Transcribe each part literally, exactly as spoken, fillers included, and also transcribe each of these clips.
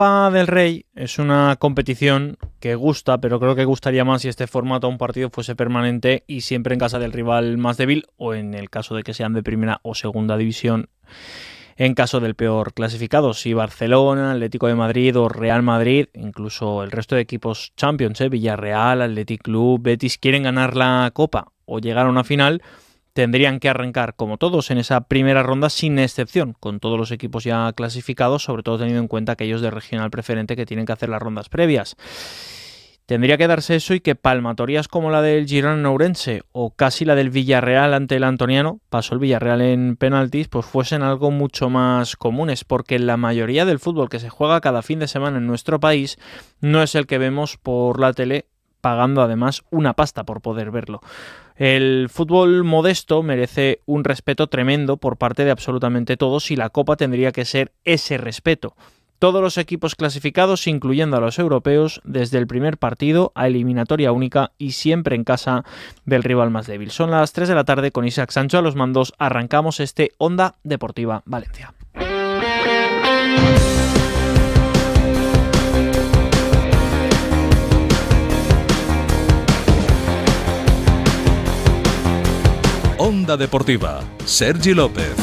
Copa del Rey es una competición que gusta, pero creo que gustaría más si este formato a un partido fuese permanente y siempre en casa del rival más débil, o en el caso de que sean de primera o segunda división, en caso del peor clasificado. Si Barcelona, Atlético de Madrid o Real Madrid, incluso el resto de equipos Champions, ¿eh? Villarreal, Athletic Club, Betis, quieren ganar la Copa o llegar a una final, tendrían que arrancar, como todos, en esa primera ronda sin excepción, con todos los equipos ya clasificados, sobre todo teniendo en cuenta aquellos de regional preferente que tienen que hacer las rondas previas. Tendría que darse eso y que palmatorias como la del Girona Ourense o casi la del Villarreal ante el Antoniano, pasó el Villarreal en penaltis, pues fuesen algo mucho más comunes, porque la mayoría del fútbol que se juega cada fin de semana en nuestro país no es el que vemos por la tele, pagando además una pasta por poder verlo. El fútbol modesto merece un respeto tremendo por parte de absolutamente todos y la Copa tendría que ser ese respeto. Todos los equipos clasificados, incluyendo a los europeos, desde el primer partido a eliminatoria única y siempre en casa del rival más débil. Son las tres de la tarde, con Isaac Sancho a los mandos. Arrancamos este Onda Deportiva Valencia. Onda Deportiva, Sergi López.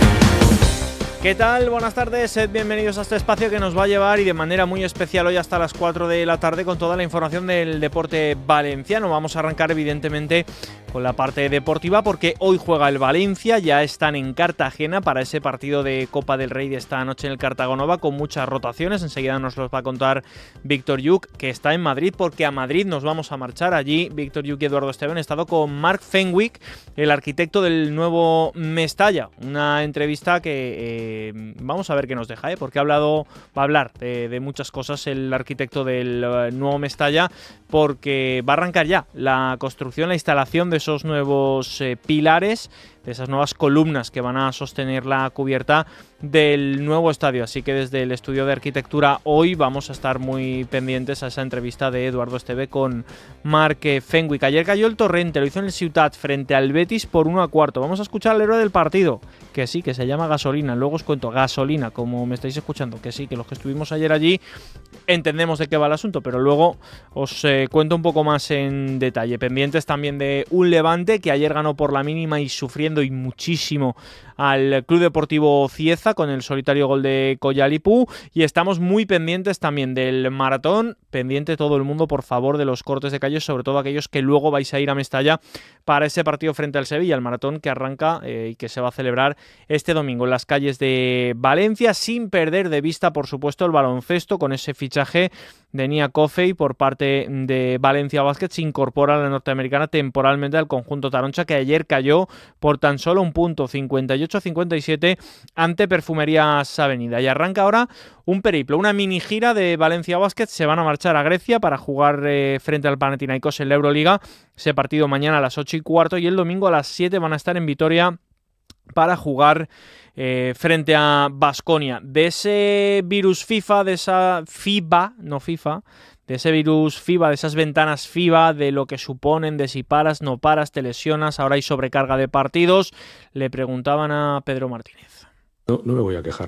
¿Qué tal? Buenas tardes, sed bienvenidos a este espacio que nos va a llevar, y de manera muy especial hoy hasta las cuatro de la tarde, con toda la información del deporte valenciano. Vamos a arrancar evidentemente con la parte deportiva, porque hoy juega el Valencia, ya están en Cartagena para ese partido de Copa del Rey de esta noche en el Cartagonova, con muchas rotaciones. Enseguida nos los va a contar Víctor Lluch, que está en Madrid, porque a Madrid nos vamos a marchar. Allí Víctor Lluch y Eduardo Esteve han estado con Mark Fenwick, el arquitecto del nuevo Mestalla. Una entrevista que... Eh, vamos a ver qué nos deja, ¿eh? porque ha hablado, va a hablar de, de muchas cosas el arquitecto del uh, nuevo Mestalla, porque va a arrancar ya la construcción, la instalación de esos nuevos eh, pilares, de esas nuevas columnas que van a sostener la cubierta del nuevo estadio. Así que desde el estudio de arquitectura hoy vamos a estar muy pendientes a esa entrevista de Eduardo Esteve con Mark Fenwick. Ayer cayó el Torrente, lo hizo en el Ciutat frente al Betis por uno a cuarto. Vamos a escuchar al héroe del partido, que sí, que se llama Gasolina. Luego os cuento, Gasolina, como me estáis escuchando, que sí, que los que estuvimos ayer allí entendemos de qué va el asunto, pero luego os eh, cuento un poco más en detalle. Pendientes también de un Levante que ayer ganó por la mínima y sufriendo y muchísimo al Club Deportivo Cieza con el solitario gol de Collalipú, y estamos muy pendientes también del maratón, pendiente todo el mundo, por favor, de los cortes de calle, sobre todo aquellos que luego vais a ir a Mestalla para ese partido frente al Sevilla, el maratón que arranca eh, y que se va a celebrar este domingo en las calles de Valencia, sin perder de vista, por supuesto, el baloncesto, con ese fichaje de Nia Coffey por parte de Valencia Basket. Se incorpora a la norteamericana temporalmente al conjunto taroncha, que ayer cayó por tan solo un punto, cincuenta y ocho a cincuenta y siete, ante Perfumerías Avenida. Y arranca ahora un periplo, una mini gira de Valencia Basket. Se van a marchar a Grecia para jugar eh, frente al Panathinaikos en la Euroliga. Ese partido mañana a las ocho y cuarto, y el domingo a las siete van a estar en Vitoria para jugar eh, frente a Baskonia. De ese virus FIFA, de esa FIBA, no FIFA, de ese virus FIBA, de esas ventanas FIBA, de lo que suponen, de si paras, no paras, te lesionas, ahora hay sobrecarga de partidos, le preguntaban a Pedro Martínez. No, no me voy a quejar.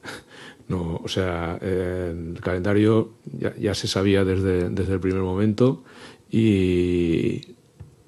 No, o sea, eh, el calendario ya, ya se sabía desde, desde el primer momento, y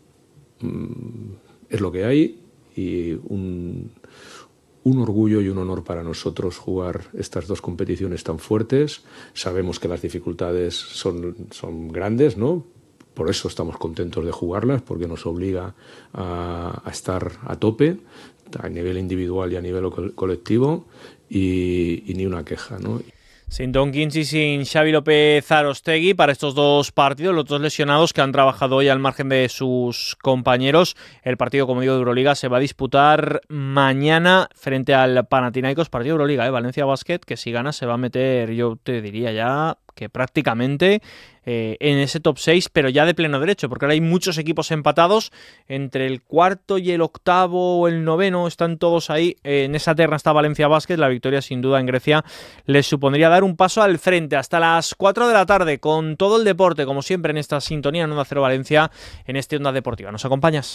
mm, es lo que hay, y un, un orgullo y un honor para nosotros jugar estas dos competiciones tan fuertes. Sabemos que las dificultades son, son grandes, ¿no? Por eso estamos contentos de jugarlas, porque nos obliga a, a estar a tope a nivel individual y a nivel colectivo, y, y ni una queja, ¿no? Sin Tonkins y sin Xavi López Arostegui para estos dos partidos, los dos lesionados que han trabajado hoy al margen de sus compañeros. El partido, como digo, de Euroliga se va a disputar mañana frente al Panathinaikos, partido de Euroliga, ¿eh? Valencia Basket, que si gana se va a meter, yo te diría ya que prácticamente eh, en ese top seis, pero ya de pleno derecho, porque ahora hay muchos equipos empatados entre el cuarto y el octavo o el noveno, están todos ahí. Eh, en esa terna está Valencia Basket. La victoria sin duda en Grecia les supondría dar un paso al frente. Hasta las cuatro de la tarde con todo el deporte, como siempre en esta sintonía en Onda Cero Valencia, en este Onda Deportiva. ¿Nos acompañas?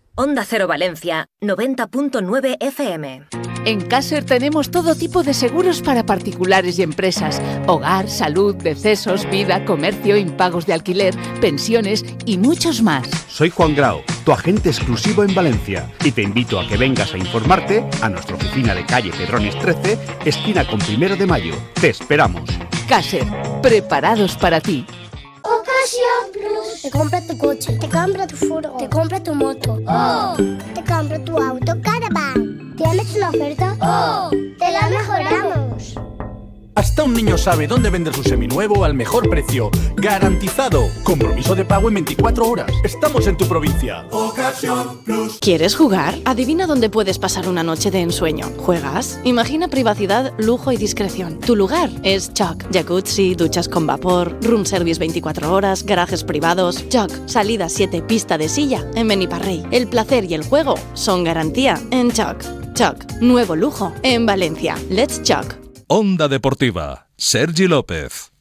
Onda Cero Valencia, noventa punto nueve F M. En Caser tenemos todo tipo de seguros para particulares y empresas. Hogar, salud, decesos, vida, comercio, impagos de alquiler, pensiones y muchos más. Soy Juan Grau, tu agente exclusivo en Valencia, y te invito a que vengas a informarte a nuestra oficina de calle Pedrones trece, esquina con Primero de Mayo. Te esperamos. Caser, preparados para ti. Ocasión Plus. Te compra tu coche, te compra tu furgo, te compra tu moto. ¡Oh! Te compra tu auto Caravan. ¿Tienes una oferta? ¡Oh! ¡Te la mejoramos! Hasta un niño sabe dónde vender su seminuevo al mejor precio. ¡Garantizado! Compromiso de pago en veinticuatro horas. Estamos en tu provincia. Ocasión Plus. ¿Quieres jugar? Adivina dónde puedes pasar una noche de ensueño. ¿Juegas? Imagina privacidad, lujo y discreción. Tu lugar es Choc. Jacuzzi, duchas con vapor, room service veinticuatro horas, garajes privados. Choc. Salida siete, pista de silla en Beniparrey. El placer y el juego son garantía en Choc. Choc. Nuevo lujo en Valencia. Let's Choc. Onda Deportiva, Sergi López.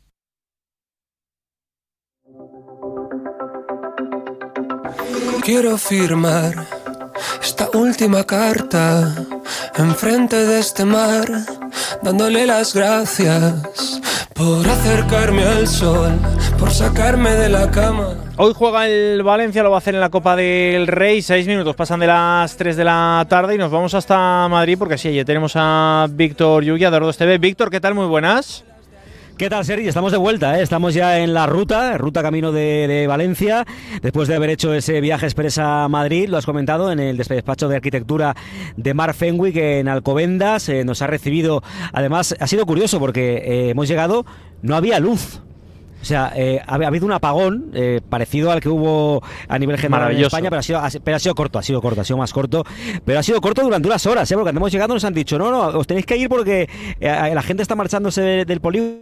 Quiero firmar esta última carta enfrente de este mar, dándole las gracias por acercarme al sol, por sacarme de la cama. Hoy juega el Valencia, lo va a hacer en la Copa del Rey. Seis minutos pasan de las tres de la tarde y nos vamos hasta Madrid porque sí, ya tenemos a Víctor Lluvia de Ordos T V. Víctor, ¿qué tal? Muy buenas. ¿Qué tal, Sergi? Estamos de vuelta, ¿eh? Estamos ya en la ruta, ruta camino de, de Valencia, después de haber hecho ese viaje express a Madrid, lo has comentado, en el despacho de arquitectura de Mark Fenwick en Alcobendas. Eh, nos ha recibido, además, ha sido curioso porque eh, hemos llegado, no había luz. O sea, eh, ha, ha habido un apagón eh, parecido al que hubo a nivel general en España, pero ha, sido, ha, pero ha sido corto, ha sido corto, ha sido más corto, pero ha sido corto durante unas horas, ¿eh? Porque cuando hemos llegado nos han dicho, no, no, os tenéis que ir porque eh, la gente está marchándose de, del polígono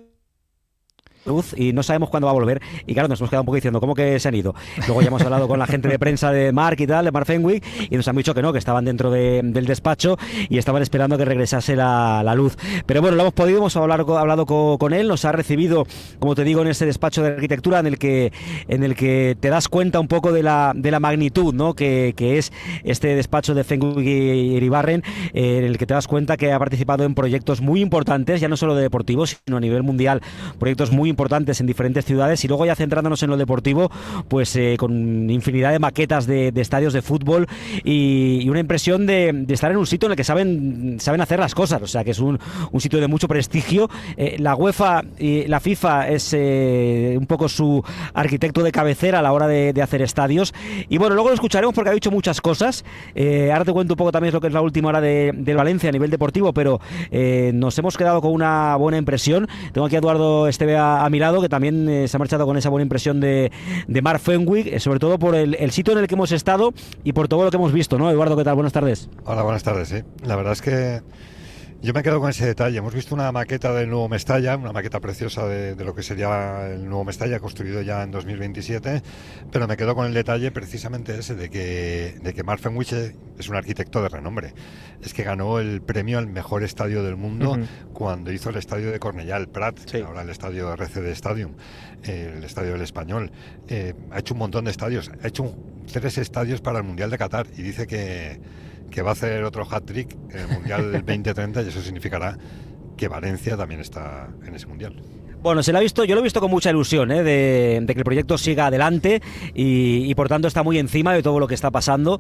y no sabemos cuándo va a volver, y claro, nos hemos quedado un poco diciendo ¿cómo que se han ido? Luego ya hemos hablado con la gente de prensa de Mark y tal, de Mark Fenwick, y nos han dicho que no, que estaban dentro de, del despacho y estaban esperando que regresase la, la luz, pero bueno, lo hemos podido, hemos hablado, hablado con, con él, nos ha recibido, como te digo, en ese despacho de arquitectura en el que en el que te das cuenta un poco de la, de la magnitud, ¿no? que, que es este despacho de Fenwick y Iribarren, eh, en el que te das cuenta que ha participado en proyectos muy importantes, ya no solo de deportivos, sino a nivel mundial, proyectos muy importantes en diferentes ciudades, y luego ya centrándonos en lo deportivo, pues eh, con infinidad de maquetas de, de estadios de fútbol y, y una impresión de, de estar en un sitio en el que saben saben hacer las cosas, o sea que es un, un sitio de mucho prestigio. Eh, la UEFA y la FIFA es eh, un poco su arquitecto de cabecera a la hora de, de hacer estadios, y bueno, luego lo escucharemos porque ha dicho muchas cosas. Eh, ahora te cuento un poco también lo que es la última hora de, de Valencia a nivel deportivo, pero eh, nos hemos quedado con una buena impresión. Tengo aquí a Eduardo Esteve a, a mi lado, que también eh, se ha marchado con esa buena impresión de, de Mark Fenwick, eh, sobre todo por el, el sitio en el que hemos estado y por todo lo que hemos visto, ¿no? Eduardo, ¿qué tal? Buenas tardes. Hola, buenas tardes, sí. La verdad es que yo me quedo con ese detalle. Hemos visto una maqueta del nuevo Mestalla, una maqueta preciosa de, de lo que sería el nuevo Mestalla, construido ya en dos mil veintisiete, pero me quedo con el detalle precisamente ese de que, de que Mark Fenwick es un arquitecto de renombre. Es que ganó el premio al mejor estadio del mundo uh-huh. cuando hizo el estadio de Cornellà, el Prat, sí. ahora el estadio R C D Stadium, eh, el estadio del Español. Eh, ha hecho un montón de estadios, ha hecho un, tres estadios para el Mundial de Qatar, y dice que que va a hacer otro hat-trick en el Mundial veinte treinta, y eso significará que Valencia también está en ese Mundial. Bueno, se lo ha visto, yo lo he visto con mucha ilusión, ¿eh? de, de que el proyecto siga adelante y, y por tanto está muy encima de todo lo que está pasando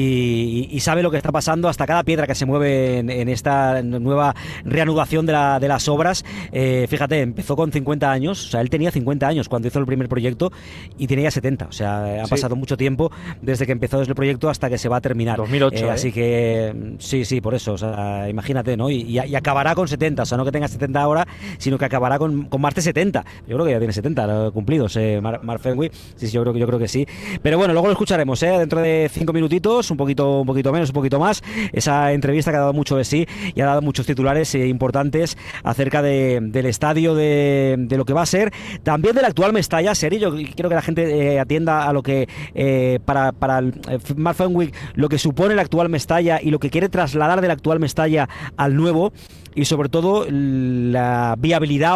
y, y sabe lo que está pasando hasta cada piedra que se mueve en, en esta nueva reanudación de, la, de las obras. Eh, fíjate, empezó con cincuenta años, o sea, él tenía cincuenta años cuando hizo el primer proyecto y tenía ya setenta, o sea, ha sí. pasado mucho tiempo desde que empezó el proyecto hasta que se va a terminar. dos mil ocho, eh, eh, así que sí, sí, por eso, o sea, imagínate, ¿no? Y, y, y acabará con setenta, o sea, no que tenga setenta ahora, sino que acabará con, con más de setenta. Yo creo que ya tiene setenta cumplidos, eh, Mark, Mark Fenwick. Sí, sí, yo creo que yo creo que sí. Pero bueno, luego lo escucharemos, eh, dentro de cinco minutitos, un poquito, un poquito menos, un poquito más. Esa entrevista que ha dado mucho de sí y ha dado muchos titulares eh, importantes acerca de, del estadio, de, de lo que va a ser, también del actual Mestalla. Seri, yo quiero que la gente eh, atienda a lo que eh, para, para el, eh, Mark Fenwick, lo que supone el actual Mestalla y lo que quiere trasladar del actual Mestalla al nuevo, y sobre todo la viabilidad o no de que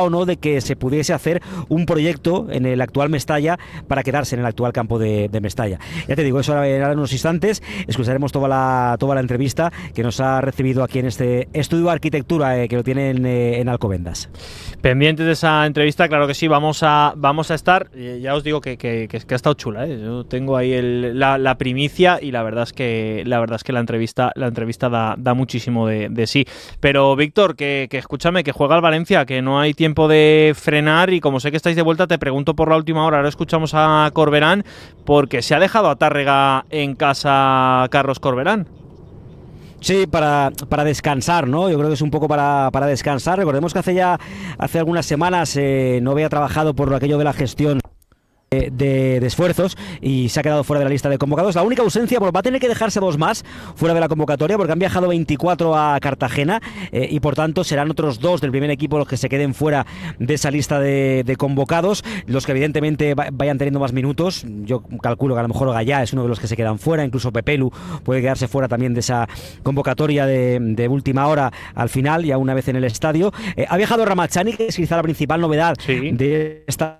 que se pudiese hacer un proyecto en el actual Mestalla para quedarse en el actual campo de, de Mestalla. Ya te digo, eso ahora en unos instantes. Escucharemos toda la, toda la entrevista que nos ha recibido aquí en este estudio de arquitectura eh, que lo tiene en, eh, en Alcobendas. Pendientes de esa entrevista, claro que sí, vamos a, vamos a estar. Eh, ya os digo que, que, que, que ha estado chula, ¿eh? Yo tengo ahí el, la, la primicia y la verdad es que la verdad es que la entrevista, la entrevista da, da muchísimo de, de sí. Pero Víctor, que, que escúchame, que juega el Valencia, que no hay tiempo de frenar, y como sé que estáis de vuelta, te pregunto por la última hora. Ahora escuchamos a Corberán, porque se ha dejado a Tárrega en casa Carlos Corberán. Sí, para, para descansar, ¿no? Yo creo que es un poco para, para descansar. Recordemos que hace ya hace algunas semanas eh, no había trabajado por aquello de la gestión De, de esfuerzos y se ha quedado fuera de la lista de convocados. La única ausencia, pues va a tener que dejarse dos más fuera de la convocatoria porque han viajado veinticuatro a Cartagena eh, y por tanto serán otros dos del primer equipo los que se queden fuera de esa lista de, de convocados, los que evidentemente va, vayan teniendo más minutos. Yo calculo que a lo mejor Gallá es uno de los que se quedan fuera, incluso Pepelu puede quedarse fuera también de esa convocatoria de, de última hora al final, ya una vez en el estadio. Eh, ha viajado Ramazani, que es quizá la principal novedad sí. de esta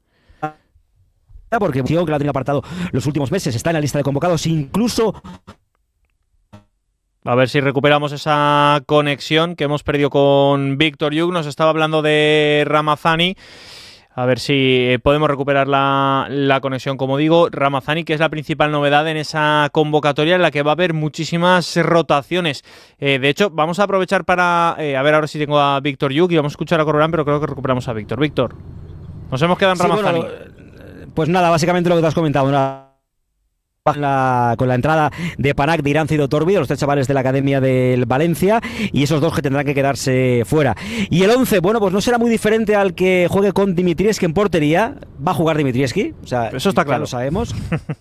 porque que la ha tenido apartado los últimos meses, está en la lista de convocados, incluso. A ver si recuperamos esa conexión que hemos perdido con Víctor Yuk. Nos estaba hablando de Ramazani. A ver si podemos recuperar la, la conexión, como digo. Ramazani, que es la principal novedad en esa convocatoria en la que va a haber muchísimas rotaciones. Eh, de hecho, vamos a aprovechar para... Eh, a ver ahora si tengo a Víctor Yuk y vamos a escuchar a Corberán, pero creo que recuperamos a Víctor. Víctor, nos hemos quedado en sí, Ramazani. Bueno, pues nada, básicamente lo que te has comentado, una... La, con la entrada de Panac, de Iranzo y de Torbi, los tres chavales de la Academia del Valencia, y esos dos que tendrán que quedarse fuera. Y el once, bueno, pues no será muy diferente al que juegue con Dimitrievski en portería. Va a jugar Dimitrievski, o sea, eso está claro, ya lo sabemos.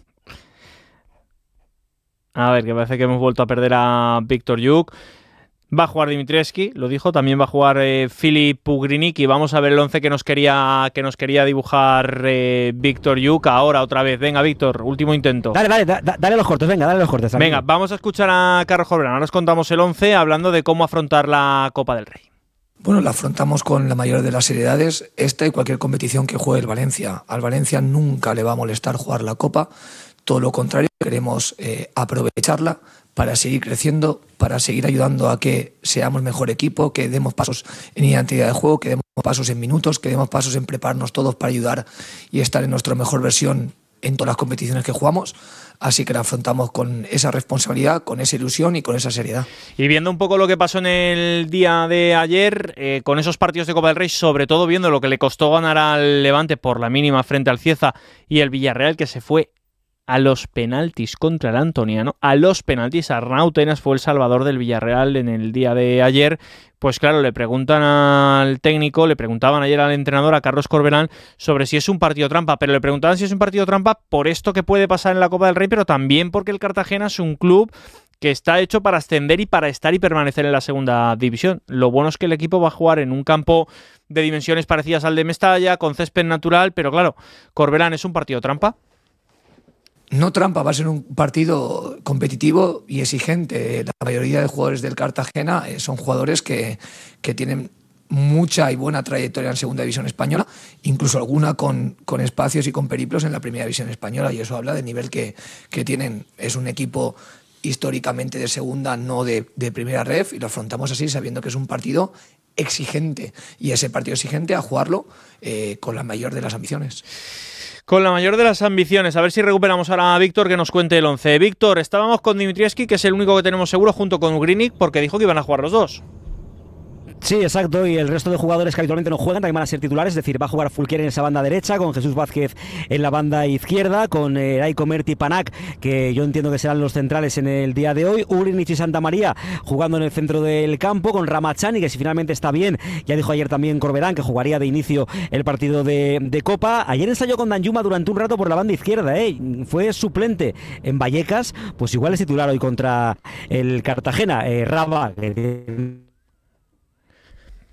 A ver, que parece que hemos vuelto a perder a Víctor Yuk. Va a jugar Dimitrievski, lo dijo, también va a jugar eh, Filip Pugrinik, y vamos a ver el once que nos quería que nos quería dibujar eh, Víctor Yuk ahora otra vez. Venga, Víctor, último intento. Dale, dale, da, dale los cortes, venga, dale los cortes. Venga, vamos a escuchar a Carlos Corberán. Ahora os contamos el once hablando de cómo afrontar la Copa del Rey. Bueno, la afrontamos con la mayor de las seriedades, esta y cualquier competición que juegue el Valencia. Al Valencia nunca le va a molestar jugar la Copa, todo lo contrario, queremos eh, aprovecharla para seguir creciendo, para seguir ayudando a que seamos mejor equipo, que demos pasos en identidad de juego, que demos pasos en minutos, que demos pasos en prepararnos todos para ayudar y estar en nuestra mejor versión en todas las competiciones que jugamos. Así que la afrontamos con esa responsabilidad, con esa ilusión y con esa seriedad. Y viendo un poco lo que pasó en el día de ayer, eh, con esos partidos de Copa del Rey, sobre todo viendo lo que le costó ganar al Levante por la mínima frente al Cieza y el Villarreal, que se fue a los penaltis contra el Antoniano, a los penaltis. Arnau Tenas fue el salvador del Villarreal en el día de ayer. Pues claro, le preguntan al técnico, le preguntaban ayer al entrenador, a Carlos Corberán, sobre si es un partido trampa, pero le preguntaban si es un partido trampa por esto que puede pasar en la Copa del Rey, pero también porque el Cartagena es un club que está hecho para ascender y para estar y permanecer en la segunda división. Lo bueno es que el equipo va a jugar en un campo de dimensiones parecidas al de Mestalla, con césped natural, pero claro, Corberán, ¿es un partido trampa? No trampa, va a ser un partido competitivo y exigente. La mayoría de jugadores del Cartagena eh, son jugadores que, que tienen mucha y buena trayectoria en segunda división española, incluso alguna con, con espacios y con periplos en la primera división española, y eso habla del nivel que, que tienen. Es un equipo históricamente de segunda, no de, de primera ref, y lo afrontamos así sabiendo que es un partido exigente, y ese partido exigente a jugarlo eh, con la mayor de las ambiciones. Con la mayor de las ambiciones. A ver si recuperamos ahora a Víctor, que nos cuente el once. Víctor, estábamos con Dimitrievski, que es el único que tenemos seguro, junto con Ugrinik, porque dijo que iban a jugar los dos. Sí, exacto, y el resto de jugadores que habitualmente no juegan también van a ser titulares, es decir, va a jugar Fulquier en esa banda derecha, con Jesús Vázquez en la banda izquierda, con eh, Aiko Merti y Panac, que yo entiendo que serán los centrales en el día de hoy, Ugrinik y Santa María jugando en el centro del campo, con Ramazani, que si finalmente está bien, ya dijo ayer también Corberán, que jugaría de inicio el partido de, de Copa. Ayer ensayó con Danjuma durante un rato por la banda izquierda, ¿eh? Fue suplente en Vallecas, pues igual es titular hoy contra el Cartagena. eh, Raba, que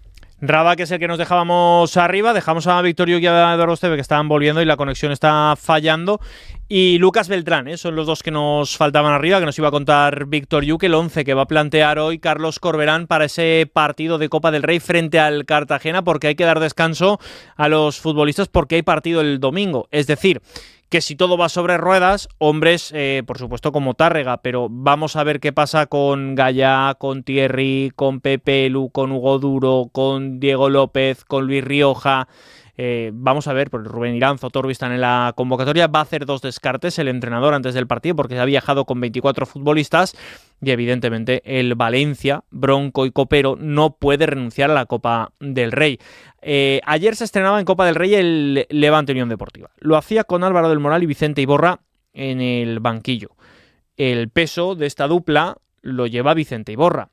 Rabat, que es el que nos dejábamos arriba, dejamos a Víctor Lluch y a Eduardo Esteve, que estaban volviendo y la conexión está fallando, y Lucas Beltrán, ¿eh? Son los dos que nos faltaban arriba, que nos iba a contar Víctor Lluch, el once que va a plantear hoy Carlos Corberán para ese partido de Copa del Rey frente al Cartagena, porque hay que dar descanso a los futbolistas porque hay partido el domingo, es decir, que si todo va sobre ruedas, hombres, eh, por supuesto como Tárrega, pero vamos a ver qué pasa con Gallá, con Thierry, con Pepe Lu, con Hugo Duro, con Diego López, con Luis Rioja. Eh, vamos a ver, porque Rubén Iranzo, Torbi están en la convocatoria, va a hacer dos descartes el entrenador antes del partido porque ha viajado con veinticuatro futbolistas y evidentemente el Valencia, bronco y copero, no puede renunciar a la Copa del Rey. Eh, ayer se estrenaba en Copa del Rey el Levante Unión Deportiva. Lo hacía con Álvaro del Moral y Vicente Iborra en el banquillo. El peso de esta dupla lo lleva Vicente Iborra.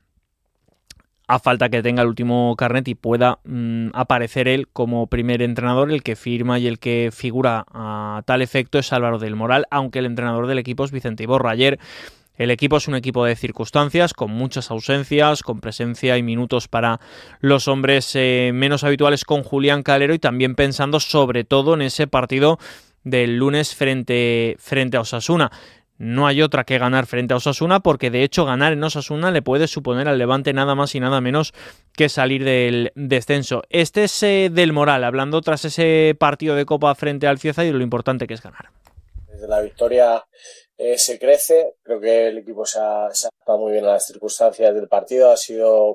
A falta que tenga el último carnet y pueda mmm, aparecer él como primer entrenador, el que firma y el que figura a tal efecto es Álvaro del Moral, aunque el entrenador del equipo es Vicente Iborra. Ayer el equipo es un equipo de circunstancias, con muchas ausencias, con presencia y minutos para los hombres eh, menos habituales con Julián Calero y también pensando sobre todo en ese partido del lunes frente, frente a Osasuna. No hay otra que ganar frente a Osasuna porque de hecho ganar en Osasuna le puede suponer al Levante nada más y nada menos que salir del descenso. Este es eh, del Moral, hablando tras ese partido de Copa frente al Cieza y de lo importante que es ganar. Desde la victoria eh, se crece, creo que el equipo se ha, se ha adaptado muy bien a las circunstancias del partido, ha sido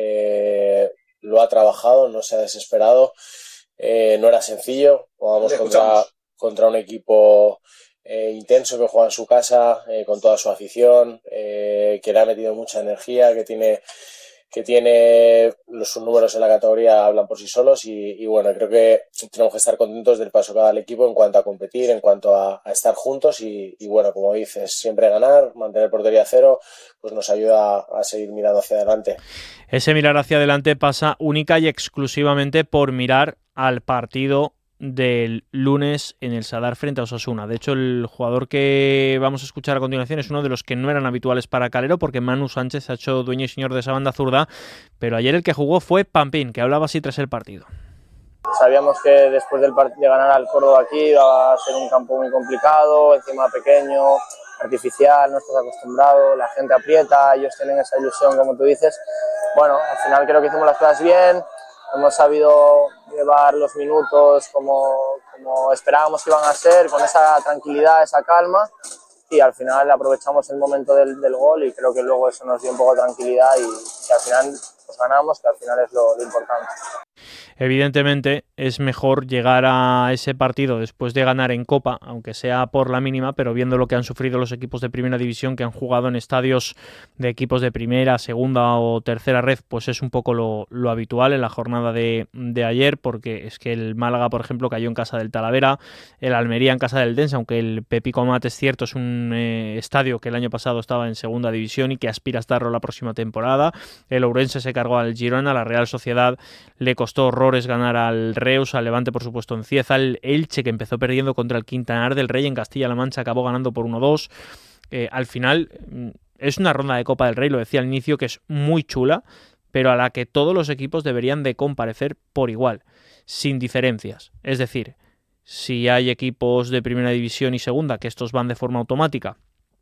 eh, lo ha trabajado, no se ha desesperado, eh, no era sencillo, jugamos contra, contra un equipo Eh, intenso que juega en su casa, eh, con toda su afición, eh, que le ha metido mucha energía, que tiene que tiene los sus números en la categoría hablan por sí solos y, y bueno, creo que tenemos que estar contentos del paso que da el equipo en cuanto a competir, en cuanto a, a estar juntos y, y bueno, como dices, siempre ganar, mantener portería cero, pues nos ayuda a, a seguir mirando hacia adelante. Ese mirar hacia adelante pasa única y exclusivamente por mirar al partido del lunes en el Sadar frente a Osasuna. De hecho, el jugador que vamos a escuchar a continuación es uno de los que no eran habituales para Calero porque Manu Sánchez ha hecho dueño y señor de esa banda zurda, pero ayer el que jugó fue Pampín, que hablaba así tras el partido. Sabíamos que después del part- de ganar al Córdoba aquí iba a ser un campo muy complicado, encima pequeño, artificial, no estás acostumbrado, la gente aprieta, ellos tienen esa ilusión, como tú dices. Bueno, al final creo que hicimos las cosas bien, hemos sabido llevar los minutos como, como esperábamos que iban a ser, con esa tranquilidad, esa calma, y al final aprovechamos el momento del, del gol y creo que luego eso nos dio un poco de tranquilidad y, y al final pues ganamos, que al final es lo, lo importante. Evidentemente es mejor llegar a ese partido después de ganar en Copa, aunque sea por la mínima, pero viendo lo que han sufrido los equipos de Primera División que han jugado en estadios de equipos de Primera, Segunda o Tercera Red, pues es un poco lo, lo habitual en la jornada de, de ayer, porque es que el Málaga, por ejemplo, cayó en casa del Talavera, el Almería en casa del Dense, aunque el Pepico Amat es cierto, es un eh, estadio que el año pasado estaba en Segunda División y que aspira a estarlo la próxima temporada. El Ourense se cargó al Girona, la Real Sociedad le costó horrores ganar al Reus, al Levante por supuesto en Cieza, el Elche que empezó perdiendo contra el Quintanar del Rey en Castilla-La Mancha acabó ganando por uno dos. Eh, al final es una ronda de Copa del Rey, lo decía al inicio, que es muy chula, pero a la que todos los equipos deberían de comparecer por igual, sin diferencias. Es decir, si hay equipos de Primera División y Segunda, que estos van de forma automática,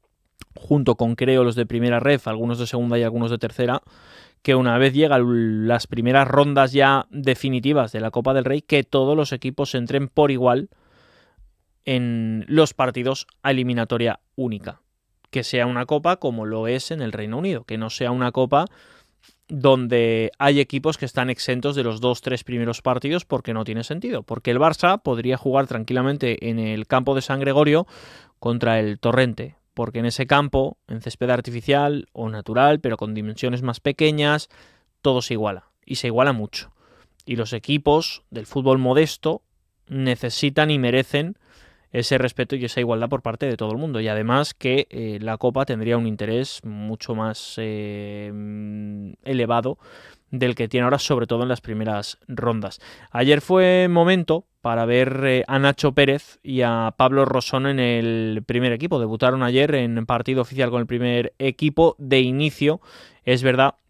junto con creo los de Primera Ref, algunos de Segunda y algunos de Tercera, que una vez llegan las primeras rondas ya definitivas de la Copa del Rey, que todos los equipos entren por igual en los partidos a eliminatoria única. Que sea una Copa como lo es en el Reino Unido, que no sea una Copa donde hay equipos que están exentos de los dos, tres primeros partidos porque no tiene sentido. Porque el Barça podría jugar tranquilamente en el campo de San Gregorio contra el Torrente, porque en ese campo, en césped artificial o natural, pero con dimensiones más pequeñas, todo se iguala, y se iguala mucho. Y los equipos del fútbol modesto necesitan y merecen ese respeto y esa igualdad por parte de todo el mundo. Y además que eh, la Copa tendría un interés mucho más eh, elevado del que tiene ahora, sobre todo en las primeras rondas. Ayer fue momento para ver eh, a Nacho Pérez y a Pablo Rosón en el primer equipo. Debutaron ayer en partido oficial con el primer equipo de inicio. Es verdad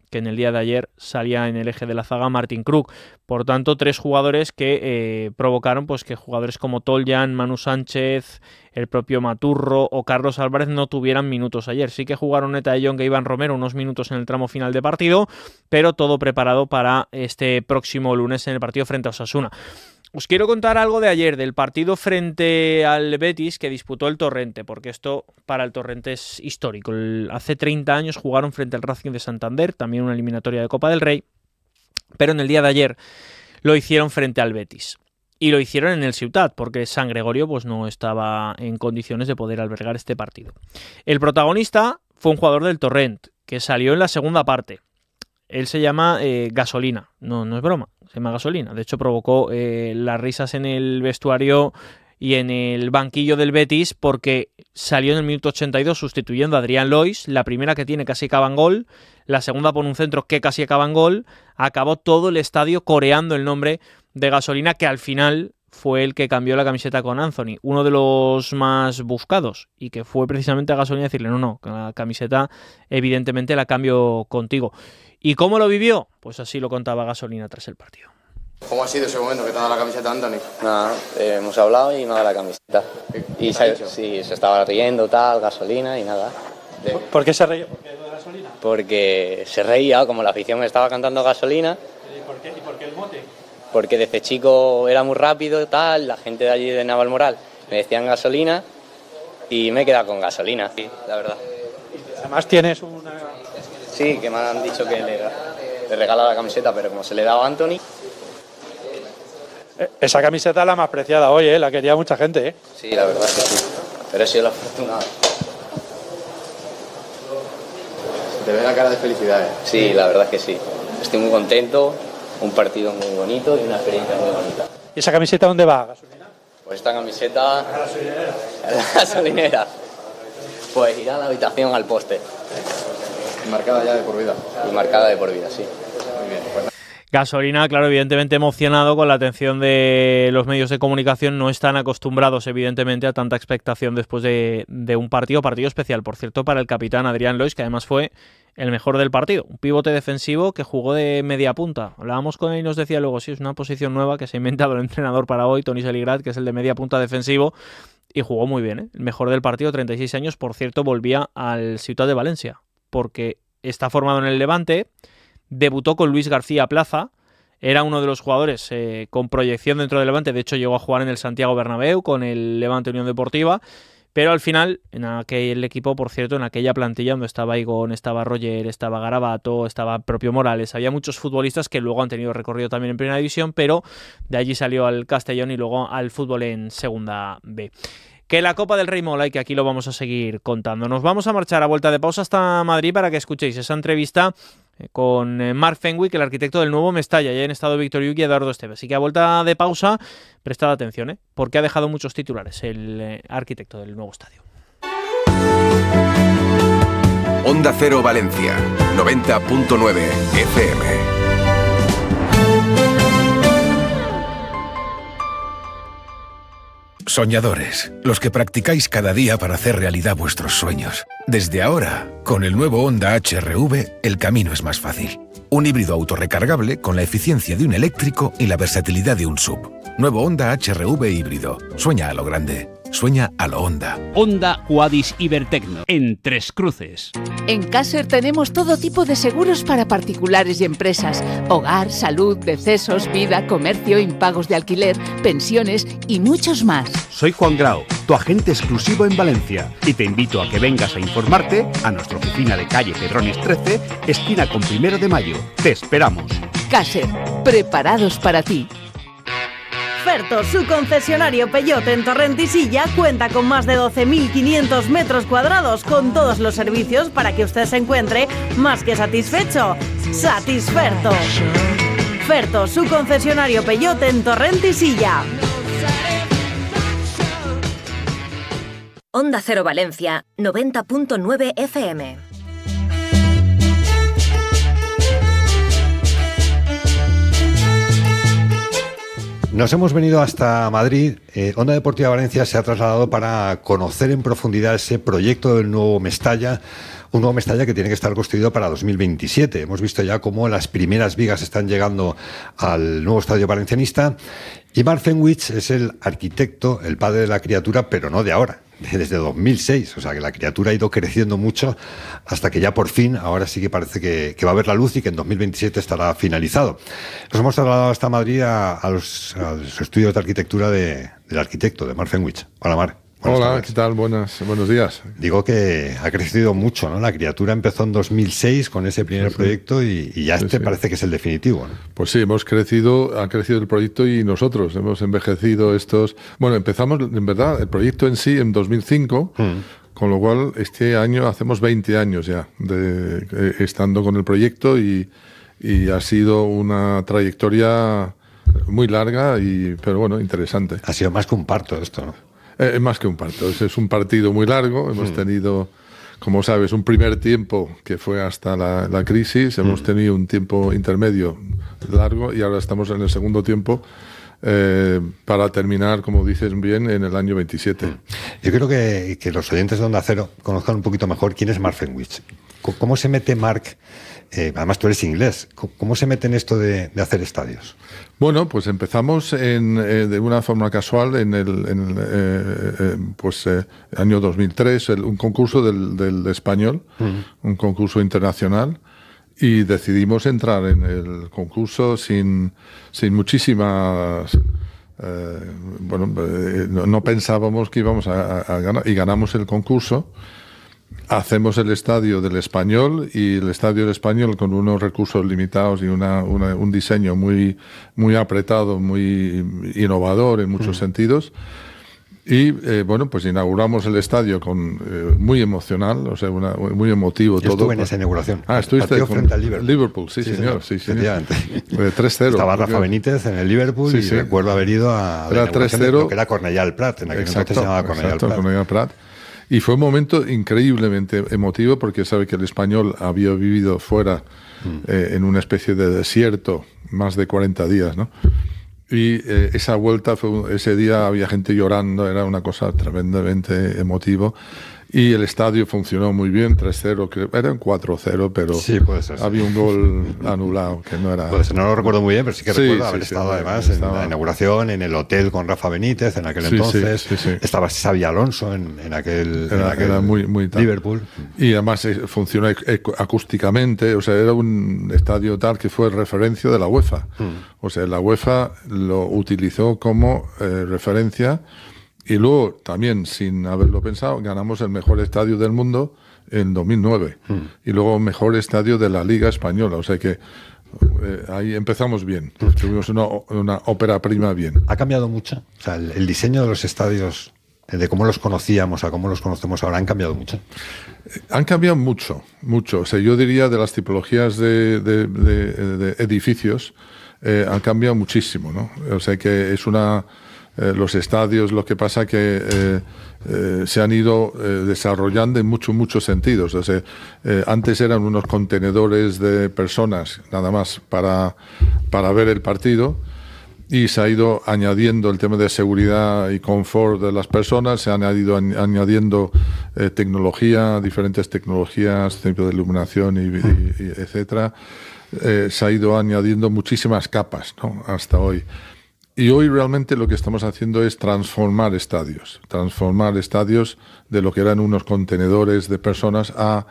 que en el día de ayer salía en el eje de la zaga Martin Krug. Por tanto, tres jugadores que eh, provocaron pues que jugadores como Toljan, Manu Sánchez, el propio Maturro o Carlos Álvarez no tuvieran minutos ayer. Sí que jugaron Neta de Jong e Iván Romero unos minutos en el tramo final de partido, pero todo preparado para este próximo lunes en el partido frente a Osasuna. Os quiero contar algo de ayer, del partido frente al Betis que disputó el Torrente, porque esto para el Torrente es histórico. El, hace treinta años jugaron frente al Racing de Santander, también una eliminatoria de Copa del Rey, pero en el día de ayer lo hicieron frente al Betis. Y lo hicieron en el Ciutat, porque San Gregorio pues, no estaba en condiciones de poder albergar este partido. El protagonista fue un jugador del Torrent, que salió en la segunda parte. Él se llama eh, Gasolina, no, no es broma, se llama Gasolina. De hecho provocó eh, las risas en el vestuario y en el banquillo del Betis porque salió en el minuto ochenta y dos sustituyendo a Adrián Lois. La primera que tiene casi acaba en gol, la segunda pone un centro que casi acaba en gol. Acabó todo el estadio coreando el nombre de Gasolina, que al final fue el que cambió la camiseta con Anthony, uno de los más buscados, y que fue precisamente a Gasolina decirle no, no, la camiseta evidentemente la cambio contigo. ¿Y cómo lo vivió? Pues así lo contaba Gasolina tras el partido. ¿Cómo ha sido ese momento que te ha dado la camiseta Anthony? Nada, eh, hemos hablado y me ha dado la camiseta. Y se, sí, se estaba riendo, tal, Gasolina y nada. De... ¿Por qué se reía? ¿Por qué de Gasolina? Porque se reía, como la afición me estaba cantando Gasolina. ¿Y por qué, y por qué el mote? Porque desde chico era muy rápido, tal, la gente de allí de Navalmoral me decían Gasolina y me he quedado con Gasolina, sí, la verdad. Además tienes una... Sí, que me han dicho que le, le regala la camiseta, pero como se le daba a Anthony... Esa camiseta es la más preciada hoy, ¿eh? La quería mucha gente, ¿eh? Sí, la verdad es que sí, pero he sido la afortunada. Te ve la cara de felicidad, ¿eh? Sí, la verdad es que sí, estoy muy contento, un partido muy bonito y una experiencia muy bonita. ¿Y esa camiseta dónde va? ¿Gasolina? Pues esta camiseta... ¿A la gasolinera? A la gasolinera. Pues irá a la habitación al poste. Y marcada ya de por vida. Y marcada de por vida, sí. Muy bien. Pues... Gasolina, claro, evidentemente emocionado con la atención de los medios de comunicación. No están acostumbrados, evidentemente, a tanta expectación después de, de un partido, partido especial, por cierto, para el capitán Adrián Lois, que además fue el mejor del partido. Un pivote defensivo que jugó de media punta. Hablábamos con él y nos decía luego, sí, es una posición nueva que se ha inventado el entrenador para hoy, Toni Seligrad, que es el de media punta defensivo, y jugó muy bien, ¿eh? El mejor del partido, treinta y seis años, por cierto, volvía al Ciutat de Valencia, porque está formado en el Levante. Debutó con Luis García Plaza, era uno de los jugadores eh, con proyección dentro del Levante, de hecho llegó a jugar en el Santiago Bernabéu con el Levante Unión Deportiva, pero al final, en aquel equipo, por cierto, en aquella plantilla donde estaba Igón, estaba Roger, estaba Garabato, estaba propio Morales, había muchos futbolistas que luego han tenido recorrido también en Primera División, pero de allí salió al Castellón y luego al fútbol en Segunda B. Que la Copa del Rey mola y que aquí lo vamos a seguir contando. Nos vamos a marchar a vuelta de pausa hasta Madrid para que escuchéis esa entrevista con Mark Fenwick, el arquitecto del nuevo Mestalla. Ya han estado Víctor Yuc y Eduardo Esteves. Así que a vuelta de pausa, prestad atención, ¿eh? Porque ha dejado muchos titulares el eh, arquitecto del nuevo estadio. Onda Cero Valencia, noventa punto nueve F M. Soñadores, los que practicáis cada día para hacer realidad vuestros sueños. Desde ahora, con el nuevo Honda H R V, el camino es más fácil. Un híbrido autorrecargable con la eficiencia de un eléctrico y la versatilidad de un S U V. Nuevo Honda H R V híbrido. Sueña a lo grande. Sueña a lo Honda. Honda Quadis Ibertecno, en Tres Cruces. En Caser tenemos todo tipo de seguros para particulares y empresas. Hogar, salud, decesos, vida, comercio, impagos de alquiler, pensiones y muchos más. Soy Juan Grau, tu agente exclusivo en Valencia, y te invito a que vengas a informarte a nuestra oficina de calle Pedrones trece, esquina con Primero de Mayo. Te esperamos. Caser, preparados para ti. Ferto, su concesionario Peugeot en Torrent y Silla, cuenta con más de doce mil quinientos metros cuadrados con todos los servicios para que usted se encuentre más que satisfecho. ¡Satisferto! Ferto, su concesionario Peugeot en Torrent y Silla. Onda Cero Valencia, noventa punto nueve F M. Nos hemos venido hasta Madrid. Eh, Onda Deportiva Valencia se ha trasladado para conocer en profundidad ese proyecto del nuevo Mestalla. Un nuevo Mestalla que tiene que estar construido para dos mil veintisiete. Hemos visto ya cómo las primeras vigas están llegando al nuevo estadio valencianista. Y Mark Fenwick es el arquitecto, el padre de la criatura, pero no de ahora, desde dos mil seis. O sea que la criatura ha ido creciendo mucho hasta que ya por fin, ahora sí que parece que, que va a ver la luz y que en dos mil veintisiete estará finalizado. Nos hemos trasladado hasta Madrid a, a, los, a los estudios de arquitectura de, del arquitecto, de Mark Fenwick. Hola, Mark. Hola, tardes. ¿Qué tal? Buenas, buenos días. Digo que ha crecido mucho, ¿no? La criatura empezó en dos mil seis con ese primer sí, proyecto y, y ya sí, este sí. parece que es el definitivo, ¿no? Pues sí, hemos crecido, ha crecido el proyecto y nosotros hemos envejecido estos... Bueno, empezamos, en verdad, el proyecto en sí en dos mil cinco, mm. con lo cual este año hacemos veinte años ya de eh, estando con el proyecto y, y ha sido una trayectoria muy larga, y pero bueno, interesante. Ha sido más que un parto esto, ¿no? Es eh, más que un parto, es, es un partido muy largo. Hemos mm. tenido, como sabes, un primer tiempo que fue hasta la, la crisis, mm. hemos tenido un tiempo intermedio largo y ahora estamos en el segundo tiempo eh, para terminar, como dices bien, en el año veintisiete. Mm. Yo creo que, que los oyentes de Onda Cero conozcan un poquito mejor quién es Mark Fenwick. ¿Cómo se mete Mark? Eh, además tú eres inglés. ¿Cómo se mete en esto de, de hacer estadios? Bueno, pues empezamos en, eh, de una forma casual en el en, eh, eh, pues, eh, año dos mil tres, el, un concurso del, del español, uh-huh. un concurso internacional, y decidimos entrar en el concurso sin, sin muchísimas... Eh, bueno, eh, no, no pensábamos que íbamos a, a ganar, y ganamos el concurso. Hacemos el estadio del Español, y el estadio del Español con unos recursos limitados y una, una, un diseño muy, muy apretado, muy innovador en muchos mm. sentidos. Y eh, bueno, pues inauguramos el estadio con eh, muy emocional, o sea, una, muy emotivo. Yo todo. Estuve en esa inauguración. Ah, estuviste con frente al Liverpool. Liverpool, sí, sí señor. señor. Sí, señor. Eh, tres cero. Estaba Rafa porque... Benítez en el Liverpool, sí, y sí. recuerdo haber ido a la era tres cero. Lo que era Cornellà al Prat, en aquel entonces se llamaba Cornellà al Prat. Cornellà al Prat. Y fue un momento increíblemente emotivo porque sabe que el Español había vivido fuera mm. eh, en una especie de desierto más de cuarenta días, ¿no? Y eh, esa vuelta, fue, ese día había gente llorando, era una cosa tremendamente emotivo. Y el estadio funcionó muy bien, tres cero, creo, era un cuatro cero, pero sí, puede ser, había sí. un gol anulado que no era... Puede ser, no lo recuerdo muy bien, pero sí que sí, recuerdo haber sí, estado sí, además estaba... en la inauguración, en el hotel con Rafa Benítez en aquel sí, entonces, sí, sí, sí. estaba Xavi Alonso en, en aquel, era, en aquel era muy, muy tal. Liverpool. Y además eh, funcionó acústicamente, o sea, era un estadio tal que fue referencia de la UEFA. Mm. O sea, la UEFA lo utilizó como eh, referencia. Y luego, también, sin haberlo pensado, ganamos el mejor estadio del mundo en dos mil nueve. Mm. Y luego, mejor estadio de la Liga Española. O sea que eh, ahí empezamos bien. Mm. Tuvimos una, una ópera prima bien. ¿Ha cambiado mucho? O sea, el, el diseño de los estadios, de cómo los conocíamos a cómo los conocemos ahora, ¿han cambiado mucho? Eh, han cambiado mucho, mucho. O sea, yo diría de las tipologías de, de, de, de edificios, eh, han cambiado muchísimo, ¿no? O sea que es una... Eh, los estadios, lo que pasa que eh, eh, se han ido eh, desarrollando en muchos, muchos sentidos. O sea, eh, antes eran unos contenedores de personas, nada más, para, para ver el partido, y se ha ido añadiendo el tema de seguridad y confort de las personas, se han ido añadiendo eh, tecnología, diferentes tecnologías, tipo de iluminación, y, y, y etcétera. Eh, se ha ido añadiendo muchísimas capas, ¿no? Hasta hoy. Y hoy realmente lo que estamos haciendo es transformar estadios, transformar estadios de lo que eran unos contenedores de personas a,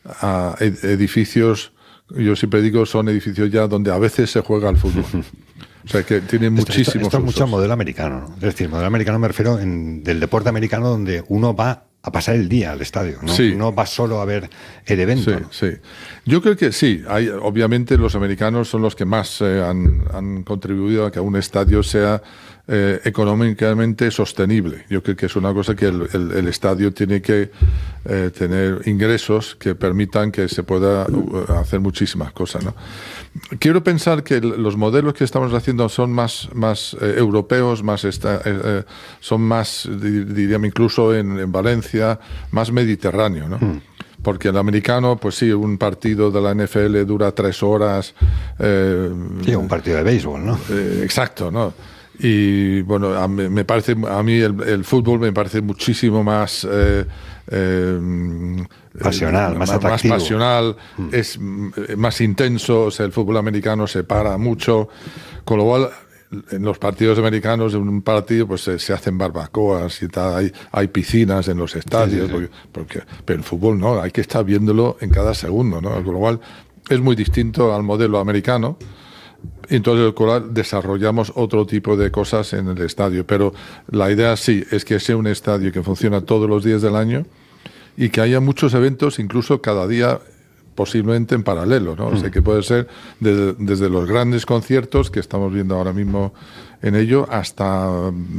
a edificios, yo siempre digo, son edificios ya donde a veces se juega al fútbol. O sea, que tienen muchísimos Esto, esto, esto es usos. mucho modelo americano, ¿no? Es decir, modelo americano me refiero en, del deporte americano, donde uno va a pasar el día al estadio, ¿no? Sí. No va solo a ver el evento. Sí, ¿no? sí. Yo creo que sí. Hay, obviamente los americanos son los que más eh, han, han contribuido a que un estadio sea eh, económicamente sostenible. Yo creo que es una cosa que el, el, el estadio tiene que eh, tener ingresos que permitan que se pueda hacer muchísimas cosas, ¿no? Quiero pensar que los modelos que estamos haciendo son más, más eh, europeos, más esta, eh, son más, diríamos, incluso en, en Valencia, más mediterráneo, ¿no? Mm. Porque el americano, pues sí, un partido de la N F L dura tres horas. Eh, sí, un partido de béisbol, ¿no? Eh, exacto, ¿no? Y bueno, a mí, me parece, a mí el, el fútbol me parece muchísimo más eh, eh, pasional, eh, más más atractivo. pasional, Mm. es más intenso. O sea, el fútbol americano se para mucho, con lo cual en los partidos americanos, en un partido, pues se, se hacen barbacoas y tal, hay, hay piscinas en los estadios, Sí, sí, sí. Porque, porque, pero el fútbol no, hay que estar viéndolo en cada segundo, ¿no? Con lo cual es muy distinto al modelo americano. Entonces, con lo cual desarrollamos otro tipo de cosas en el estadio, pero la idea sí es que sea un estadio que funciona todos los días del año y que haya muchos eventos, incluso cada día, posiblemente en paralelo, ¿no? O sea, que puede ser desde, desde los grandes conciertos que estamos viendo ahora mismo en ello hasta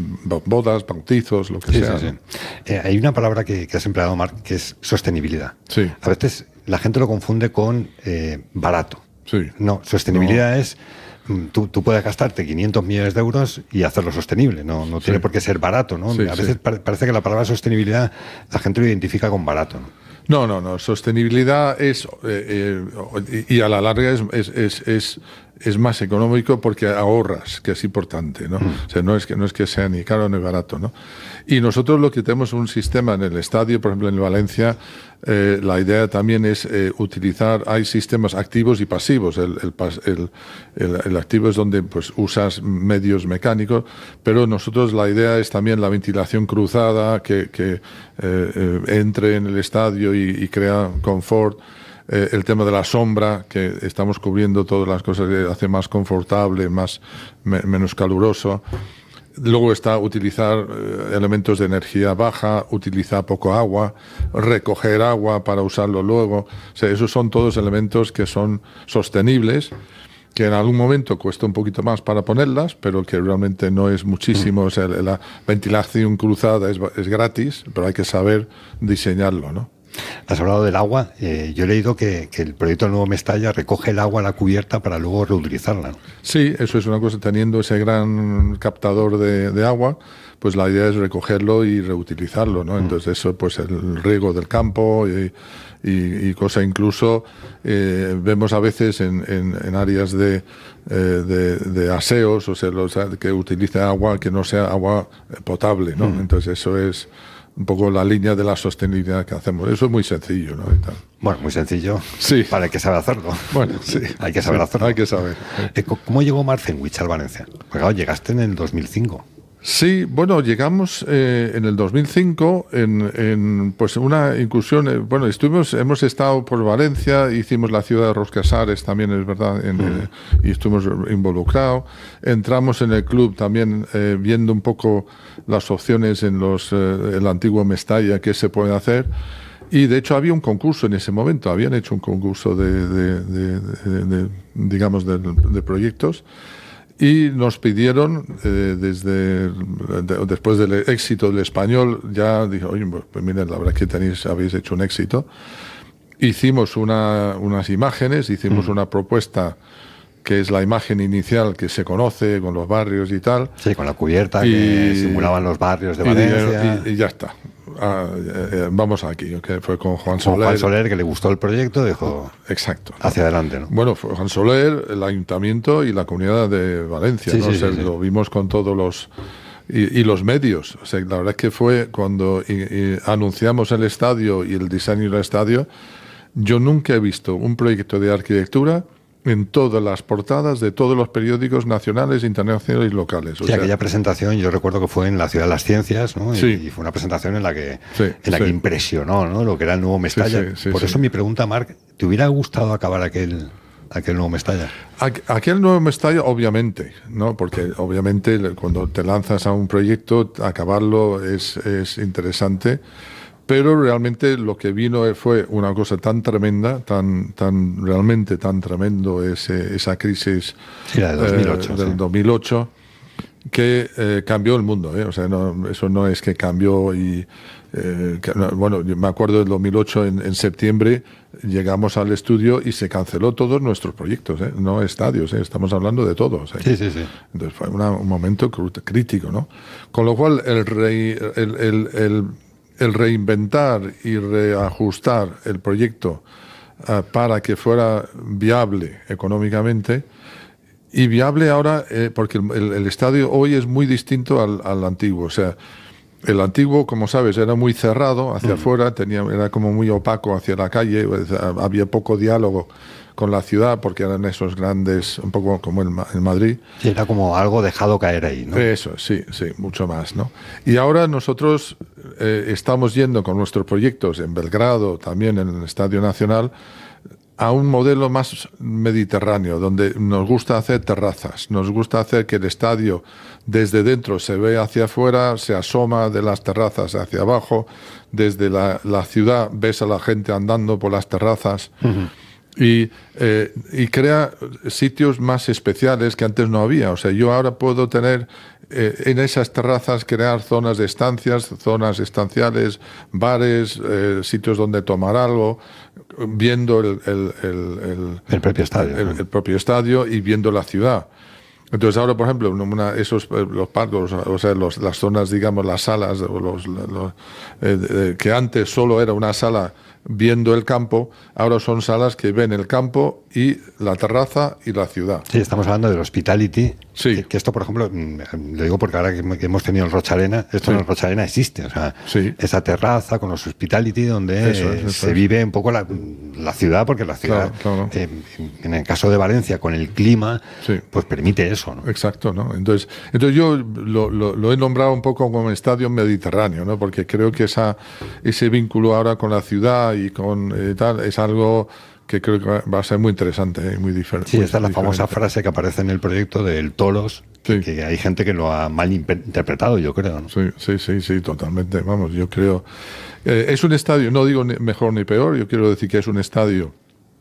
bodas, bautizos, lo que Sí, sea. sí, ¿no? sí. Eh, hay una palabra que, que has empleado, Marc, que es sostenibilidad. Sí. A veces la gente lo confunde con eh, barato. Sí. No, sostenibilidad es... Tú, tú puedes gastarte quinientos millones de euros y hacerlo sostenible, no, no tiene Sí. por qué ser barato, ¿no? Sí, a veces sí. pare- parece que la palabra sostenibilidad la gente lo identifica con barato, ¿no? No, no, no. Sostenibilidad es, eh, eh, y a la larga es, es, es, es, es más económico porque ahorras, que es importante, ¿no? Mm. O sea, no es que no es que sea ni caro ni barato, ¿no? Y nosotros lo que tenemos un sistema en el estadio, por ejemplo en Valencia, eh, la idea también es eh, utilizar, hay sistemas activos y pasivos. El, el, pas- el, el, el activo es donde pues usas medios mecánicos, pero nosotros la idea es también la ventilación cruzada, que, que eh, eh, entre en el estadio y, y crea confort. Eh, el tema de la sombra, que estamos cubriendo todas las cosas que hace más confortable, más me- menos caluroso. Luego está utilizar eh, elementos de energía baja, utilizar poco agua, recoger agua para usarlo luego. O sea, esos son todos elementos que son sostenibles, que en algún momento cuesta un poquito más para ponerlas, pero que realmente no es muchísimo. O sea, la ventilación cruzada es, es gratis, pero hay que saber diseñarlo, ¿no? Has hablado del agua. Eh, yo he leído que, que el proyecto del nuevo Mestalla recoge el agua a la cubierta para luego reutilizarla, ¿no? Sí, eso es una cosa. Teniendo ese gran captador de, de agua, pues la idea es recogerlo y reutilizarlo, ¿no? Entonces eso, pues el riego del campo y, y, y cosa. Incluso eh, vemos a veces en, en, en áreas de, eh, de, de aseos, o sea, los, que utilice agua que no sea agua potable, ¿no? Mm. Entonces eso es un poco la línea de la sostenibilidad que hacemos. Eso es muy sencillo, ¿no? Y tal. Bueno, muy sencillo. Sí. Para el que sabe hacerlo. Bueno, sí. Hay que saber Sí, hacerlo. hay que saber. Eh, ¿Cómo llegó Marc Fenwick al Valencia? Pues claro, llegaste en el dos mil cinco. Sí, bueno, llegamos eh, en el dos mil cinco en, en pues una incursión. Eh, bueno, estuvimos, hemos estado por Valencia, hicimos la ciudad de Roscasares también, es verdad, en, mm. eh, y estuvimos involucrados. Entramos en el club también eh, viendo un poco las opciones en los eh, el antiguo Mestalla, qué se puede hacer. Y de hecho había un concurso en ese momento, habían hecho un concurso de, de, de, de, de digamos, de, de proyectos. Y nos pidieron, eh, desde de, después del éxito del Español, ya dijo, oye, pues miren, la verdad es que tenéis, habéis hecho un éxito. Hicimos una, unas imágenes, hicimos mm. una propuesta que es la imagen inicial que se conoce con los barrios y tal. Sí, con la cubierta y, que simulaban los barrios de Valencia. Y, y, y ya está. Ah, eh, vamos aquí, que fue con Juan Soler. Con Juan Soler, que le gustó el proyecto, dijo exacto, hacia adelante, ¿no? Bueno, fue Juan Soler, el Ayuntamiento y la Comunidad de Valencia, sí, ¿no? sí, O sea, sí, sí. Lo vimos con todos los... Y, y los medios. O sea, la verdad es que fue cuando y, y anunciamos el estadio y el diseño del estadio, yo nunca he visto un proyecto de arquitectura en todas las portadas de todos los periódicos nacionales, internacionales y locales. O sí, sea, aquella presentación yo recuerdo que fue en la Ciudad de las Ciencias, ¿no? Sí. Y, y fue una presentación en la que, sí, en la sí. que impresionó, ¿no? Lo que era el nuevo Mestalla. Sí, sí, sí, Por sí. eso mi pregunta, Marc, ¿te hubiera gustado acabar aquel, aquel nuevo Mestalla? Aquel nuevo Mestalla, obviamente, ¿no? Porque obviamente cuando te lanzas a un proyecto, acabarlo es, es interesante. Pero realmente lo que vino fue una cosa tan tremenda, tan, tan realmente tan tremendo, ese, esa crisis sí, la de dos mil ocho, eh, del sí. dos mil ocho, que eh, cambió el mundo. ¿eh? O sea, no, eso no es que cambió y... Eh, que, no, bueno, yo me acuerdo del dos mil ocho, en, en septiembre, llegamos al estudio y se canceló todos nuestros proyectos, ¿eh? No estadios, ¿eh? Estamos hablando de todos. ¿eh? Sí, sí, sí. Entonces fue una, un momento crítico, ¿no? Con lo cual, el rey... el, el, el el reinventar y reajustar el proyecto uh, para que fuera viable económicamente y viable ahora, eh, porque el, el estadio hoy es muy distinto al, al antiguo. O sea, el antiguo, como sabes, era muy cerrado hacia mm. afuera, tenía, era como muy opaco hacia la calle, había poco diálogo con la ciudad porque eran esos grandes, un poco como el, el Madrid. Sí, era como algo dejado caer ahí, ¿no? Eso, sí, sí, mucho más, ¿no? Y ahora nosotros eh, estamos yendo con nuestros proyectos en Belgrado, también en el Estadio Nacional, a un modelo más mediterráneo, donde nos gusta hacer terrazas, nos gusta hacer que el estadio desde dentro se ve hacia afuera, se asoma de las terrazas hacia abajo, desde la, la ciudad ves a la gente andando por las terrazas. Uh-huh. Y, eh, y crea sitios más especiales que antes no había. O sea, yo ahora puedo tener eh, en esas terrazas, crear zonas de estancias, zonas estanciales, bares, eh, sitios donde tomar algo, viendo el, el, el, el, el propio estadio, el, el propio estadio y viendo la ciudad. Entonces ahora, por ejemplo, una, esos los parques, o sea, los, las zonas, digamos, las salas, los, los, eh, que antes solo era una sala viendo el campo, ahora son salas que ven el campo y la terraza y la ciudad. Sí, estamos hablando del hospitality. Sí. Que, que esto, por ejemplo, lo digo porque ahora que hemos tenido el Rocha Arena, esto sí. en el Rocha Arena existe. O sea, sí. esa terraza con los hospitality donde eso es, eso se es. vive un poco la, la ciudad, porque la ciudad, claro, claro. Eh, en el caso de Valencia, con el clima, sí. pues permite eso, ¿no? Exacto, ¿no? Entonces, entonces yo lo, lo, lo he nombrado un poco como estadio mediterráneo, ¿no? Porque creo que esa, ese vínculo ahora con la ciudad y con eh, tal es algo que creo que va a ser muy interesante y ¿eh? muy diferente. Sí, muy esta es la diferente. famosa frase que aparece en el proyecto del Toros, sí. que hay gente que lo ha mal interpretado, yo creo, ¿no? Sí, sí, sí, sí, totalmente. Vamos, yo creo... Eh, es un estadio, no digo ni mejor ni peor, yo quiero decir que es un estadio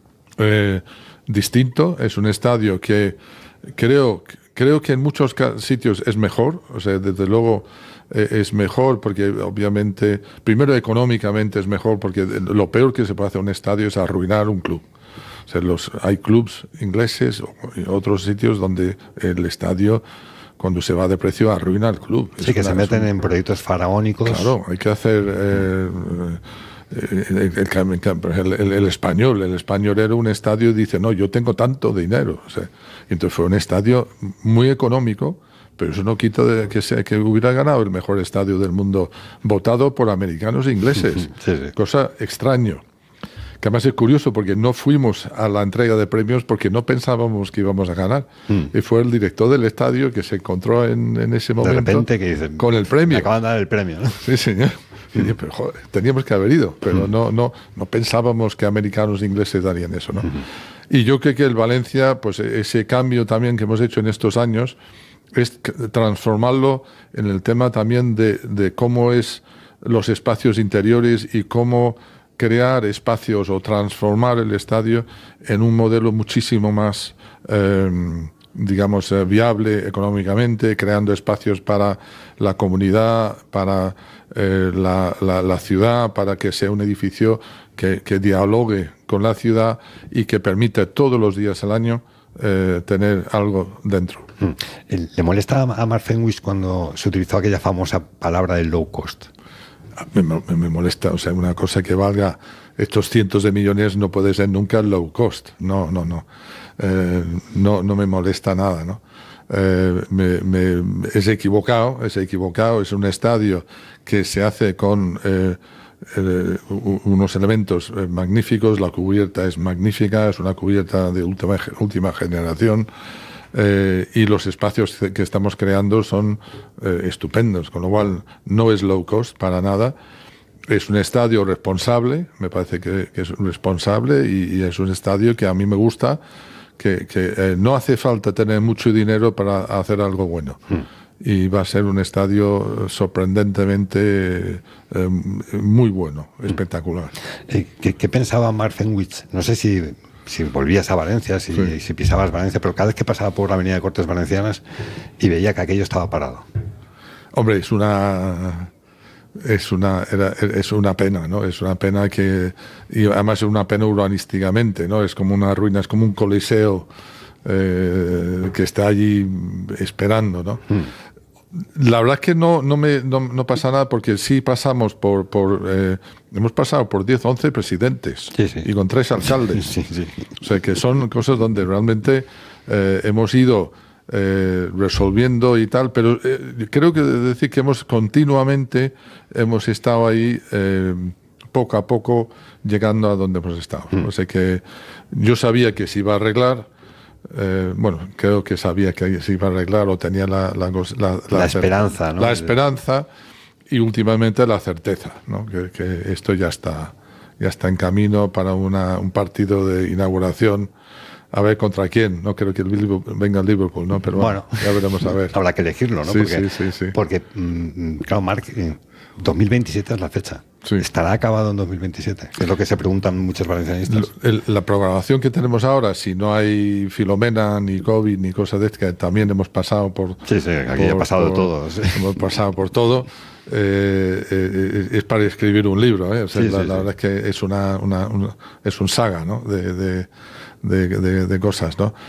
eh, distinto, es un estadio que creo, creo que en muchos sitios es mejor, o sea, desde luego... es mejor porque obviamente, primero económicamente es mejor porque lo peor que se puede hacer en un estadio es arruinar un club. O sea, los, hay clubs ingleses o otros sitios donde el estadio, cuando se va de precio, arruina el club. Sí, es que una, se meten un, en proyectos faraónicos. Claro, hay que hacer... Eh, el, el, el, el español, el español era un estadio y dice, no, yo tengo tanto dinero. O sea, y entonces fue un estadio muy económico, pero eso no quita de que, se, que hubiera ganado el mejor estadio del mundo, votado por americanos e ingleses. Sí, sí. Cosa extraño. Que además es curioso porque no fuimos a la entrega de premios porque no pensábamos que íbamos a ganar. Mm. Y fue el director del estadio que se encontró en, en ese momento de repente que dice, con el premio. Me acaban de dar el premio, ¿no? Sí, señor. Y dije, pero joder, teníamos que haber ido, pero mm. no, no, no pensábamos que americanos e ingleses darían eso, ¿no? Mm-hmm. Y yo creo que el Valencia, pues ese cambio también que hemos hecho en estos años, es transformarlo en el tema también de, de cómo es los espacios interiores y cómo crear espacios o transformar el estadio en un modelo muchísimo más, eh, digamos, eh, viable económicamente, creando espacios para la comunidad, para eh, la, la, la ciudad, para que sea un edificio que, que dialogue con la ciudad y que permita todos los días al año Eh, tener algo dentro. ¿Le molesta a Mark Fenwick cuando se utilizó aquella famosa palabra del low cost? Me, me, me molesta, o sea, una cosa que valga estos cientos de millones no puede ser nunca low cost. No, no, no. Eh, no, no me molesta nada, ¿no? Eh, me, me, es equivocado, es equivocado. Es un estadio que se hace con eh, Eh, unos elementos eh, magníficos, la cubierta es magnífica, es una cubierta de última, última generación eh, y los espacios que estamos creando son eh, estupendos, con lo cual no es low cost para nada, es un estadio responsable, me parece que, que es responsable y, y es un estadio que a mí me gusta, que, que eh, no hace falta tener mucho dinero para hacer algo bueno. Mm. Y va a ser un estadio sorprendentemente eh, muy bueno, espectacular. ¿Qué, qué pensaba Mark Fenwick? No sé si, si volvías a Valencia, si, sí. si pisabas Valencia, pero cada vez que pasaba por la avenida de Cortes Valencianas y veía que aquello estaba parado. Hombre, es una... Es una, era, es una pena, ¿no? Es una pena que... Y además es una pena urbanísticamente, ¿no? Es como una ruina, es como un coliseo eh, que está allí esperando, ¿no? Mm. La verdad es que no, no, me, no, no pasa nada porque sí pasamos por... por eh, hemos pasado por diez, once presidentes sí, sí. y con tres alcaldes. Sí, sí. O sea, que son cosas donde realmente eh, hemos ido eh, resolviendo y tal, pero eh, creo que decir que hemos continuamente hemos estado ahí eh, poco a poco llegando a donde hemos estado. Mm. O sea que yo sabía que se iba a arreglar. Eh, bueno, creo que sabía que se iba a arreglar o tenía la, la, la, la, la esperanza, ¿no? La esperanza y últimamente la certeza, ¿no? Que, que esto ya está, ya está en camino para una, un partido de inauguración. A ver contra quién. No creo que el Liverpool, venga el Liverpool, ¿no? Pero bueno, bueno, ya veremos a ver. Habrá que elegirlo, ¿no? Sí, porque, sí, sí, sí. Porque, mm, claro, Marc, eh, dos mil veintisiete es la fecha. Sí. ¿Estará acabado en dos mil veintisiete? Es lo que se preguntan muchos valencianistas. El, la programación que tenemos ahora, si no hay Filomena, ni COVID, ni cosas de estas, que también hemos pasado por... Sí, sí, aquí por, ha pasado por, todo. Sí. Hemos pasado por todo. Eh, eh, es para escribir un libro, ¿eh? O sea, sí, la, sí, la sí. verdad es que es una, una, una es un saga, ¿no? De, de, de, de, de cosas, ¿no?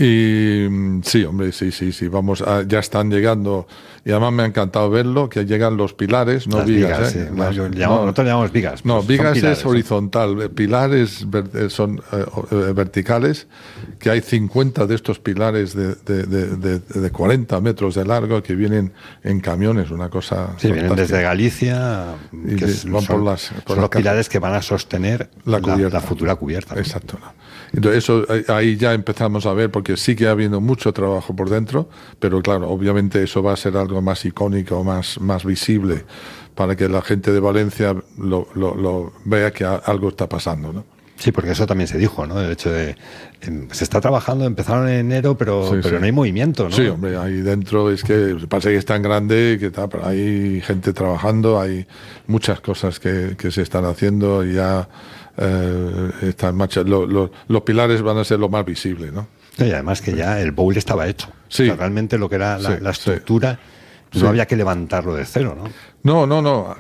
Y sí, hombre, sí, sí, sí, vamos, a, ya están llegando, y además me ha encantado verlo, que llegan los pilares, no Las vigas, vigas, ¿eh? sí. Las, no, nosotros llamamos vigas. No, pues vigas pilares, es horizontal, pilares son eh, verticales, que hay cincuenta de estos pilares de, de, de, de, de cuarenta metros de largo que vienen en camiones, una cosa... Sí, vienen desde Galicia, y que es, van son, por las, por son los pilares que van a sostener la, la, la futura cubierta. Exacto. ¿No? Entonces eso ahí ya empezamos a ver, porque sí que ha habido mucho trabajo por dentro, pero claro, obviamente eso va a ser algo más icónico, más, más visible, para que la gente de Valencia lo, lo, lo vea que algo está pasando, ¿no? Sí, porque eso también se dijo, ¿no? El hecho de... Se está trabajando, empezaron en enero, pero, sí, pero sí. no hay movimiento, ¿no? Sí, hombre, ahí dentro es que pasa que es tan grande que está, pero hay gente trabajando, hay muchas cosas que, que se están haciendo y ya eh, están marcha. Lo, lo, los pilares van a ser lo más visible, ¿no? Y además que ya el bowl estaba hecho. Sí. O sea, realmente lo que era la, sí, la estructura... Sí. No sí. había que levantarlo de cero, ¿no? No, no, no.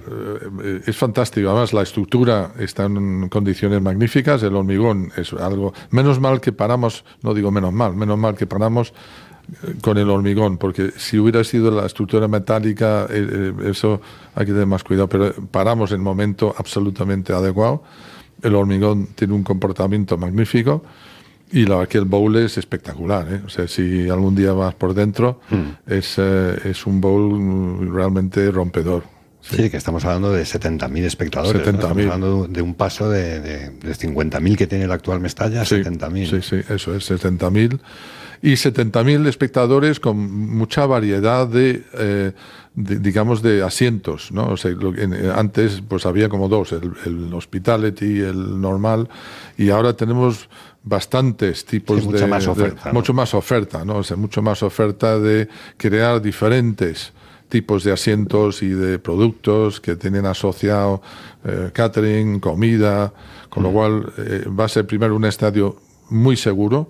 Es fantástico. Además, la estructura está en condiciones magníficas. El hormigón es algo... Menos mal que paramos, no digo menos mal, menos mal que paramos con el hormigón, porque si hubiera sido la estructura metálica, eso hay que tener más cuidado. Pero paramos en el momento absolutamente adecuado. El hormigón tiene un comportamiento magnífico. Y la verdad que el bowl es espectacular, ¿eh? O sea, si algún día vas por dentro, mm. es, eh, es un bowl realmente rompedor. Sí, sí que estamos hablando de setenta mil espectadores. setenta mil. ¿no? Estamos hablando de un paso de, de, de cincuenta mil que tiene el actual Mestalla a sí, setenta mil. Sí, sí, eso es, setenta mil. Y setenta mil espectadores con mucha variedad de, eh, de, digamos, de asientos, ¿no? O sea, lo, en, antes pues había como dos, el, el hospitality y el normal, y ahora tenemos bastantes tipos sí, mucha de, más oferta, de ¿no? mucho más oferta, ¿no? O sea, mucho más oferta de crear diferentes tipos de asientos y de productos que tienen asociado eh, catering, comida, con mm. lo cual eh, va a ser primero un estadio muy seguro,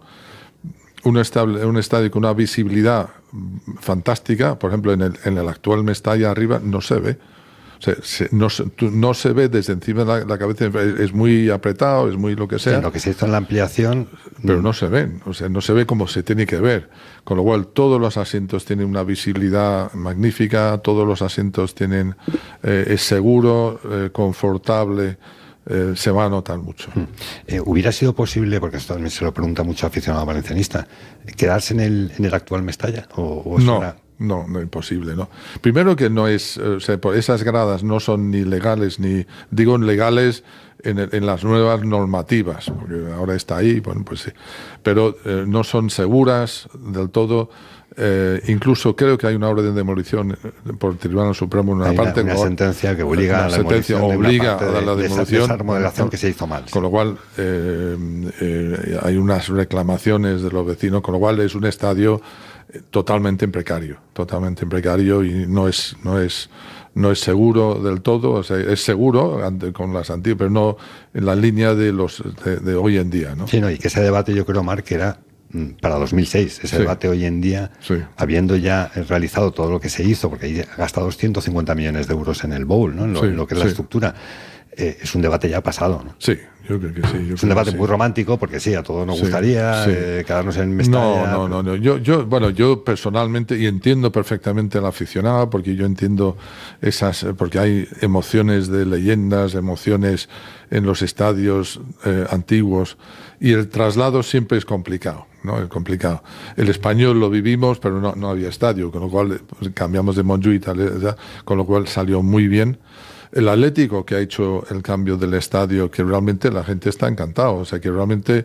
un, estable, un estadio con una visibilidad fantástica. Por ejemplo, en el, en el actual Mestalla arriba no se ve. O sea, se, no, no se ve desde encima de la, la cabeza, es muy apretado, es muy lo que sea. Sí, lo que se hizo en la ampliación... Pero no se ven, o sea, no se ve como se tiene que ver. Con lo cual, todos los asientos tienen una visibilidad magnífica, todos los asientos tienen... Eh, es seguro, eh, confortable... Eh, se va a notar mucho. Eh, ¿Hubiera sido posible, porque esto también se lo pregunta mucho aficionado valencianista, quedarse en el, en el actual Mestalla? ¿O, o no, era... no, no, imposible, ¿no? Primero que no es, o sea, esas gradas no son ni legales, ni, digo legales en, en las nuevas normativas, porque ahora está ahí, bueno, pues sí, pero eh, no son seguras del todo. Eh, incluso creo que hay una orden de demolición por el Tribunal Supremo en una hay parte. Una, una sentencia que obliga una a la sentencia obliga a dar la de demolición. Esa remodelación que se hizo mal. Con lo cual eh, eh, hay unas reclamaciones de los vecinos, con lo cual es un estadio totalmente en precario, totalmente en precario y no es, no es, no es seguro del todo. O sea, es seguro con las antiguas, pero no en la línea de los de, de hoy en día, ¿no? Sí, no, y que ese debate yo creo, Marc, que era para dos mil seis, ese sí. debate hoy en día, sí. habiendo ya realizado todo lo que se hizo, porque ahí ha gastado ciento cincuenta millones de euros en el bowl, ¿no? En lo, sí, en lo que es sí. la estructura. eh, es un debate ya pasado, ¿no? Sí, yo creo que sí. Yo es un debate muy romántico porque sí, a todos nos sí, gustaría sí. Eh, quedarnos en Mestalla. No, no, no, no. Yo, yo, bueno, yo personalmente, y entiendo perfectamente al aficionado, porque yo entiendo esas, porque hay emociones de leyendas, emociones en los estadios eh, antiguos, y el traslado siempre es complicado, ¿no? Es complicado. El Español lo vivimos, pero no, no había estadio, con lo cual pues, cambiamos de Montjuïc, con lo cual salió muy bien. El Atlético, que ha hecho el cambio del estadio, que realmente la gente está encantada. O sea, que realmente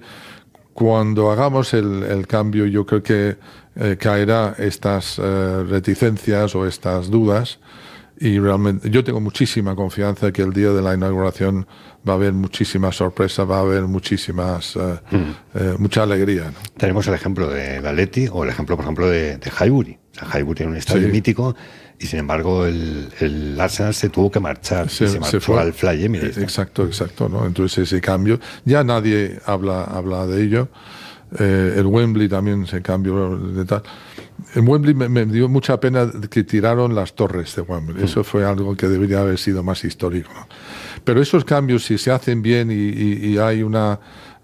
cuando hagamos el, el cambio, yo creo que eh, caerá estas eh, reticencias o estas dudas. Y realmente yo tengo muchísima confianza que el día de la inauguración va a haber muchísimas sorpresas, va a haber muchísimas, eh, mm. eh, mucha alegría, ¿no? Tenemos el ejemplo del Atleti o el ejemplo, por ejemplo, de, de Highbury. O sea, Highbury era un estadio sí. mítico. Y sin embargo el, el Arsenal se tuvo que marchar, se, se marchó se fue, al Fly Emirates. Exacto, exacto, ¿no? Entonces ese cambio, ya nadie habla, habla de ello. Eh, el Wembley también se cambió de tal. En Wembley me, me dio mucha pena que tiraron las torres de Wembley. Mm. Eso fue algo que debería haber sido más histórico, ¿no? Pero esos cambios, si se hacen bien y, y, y hay una...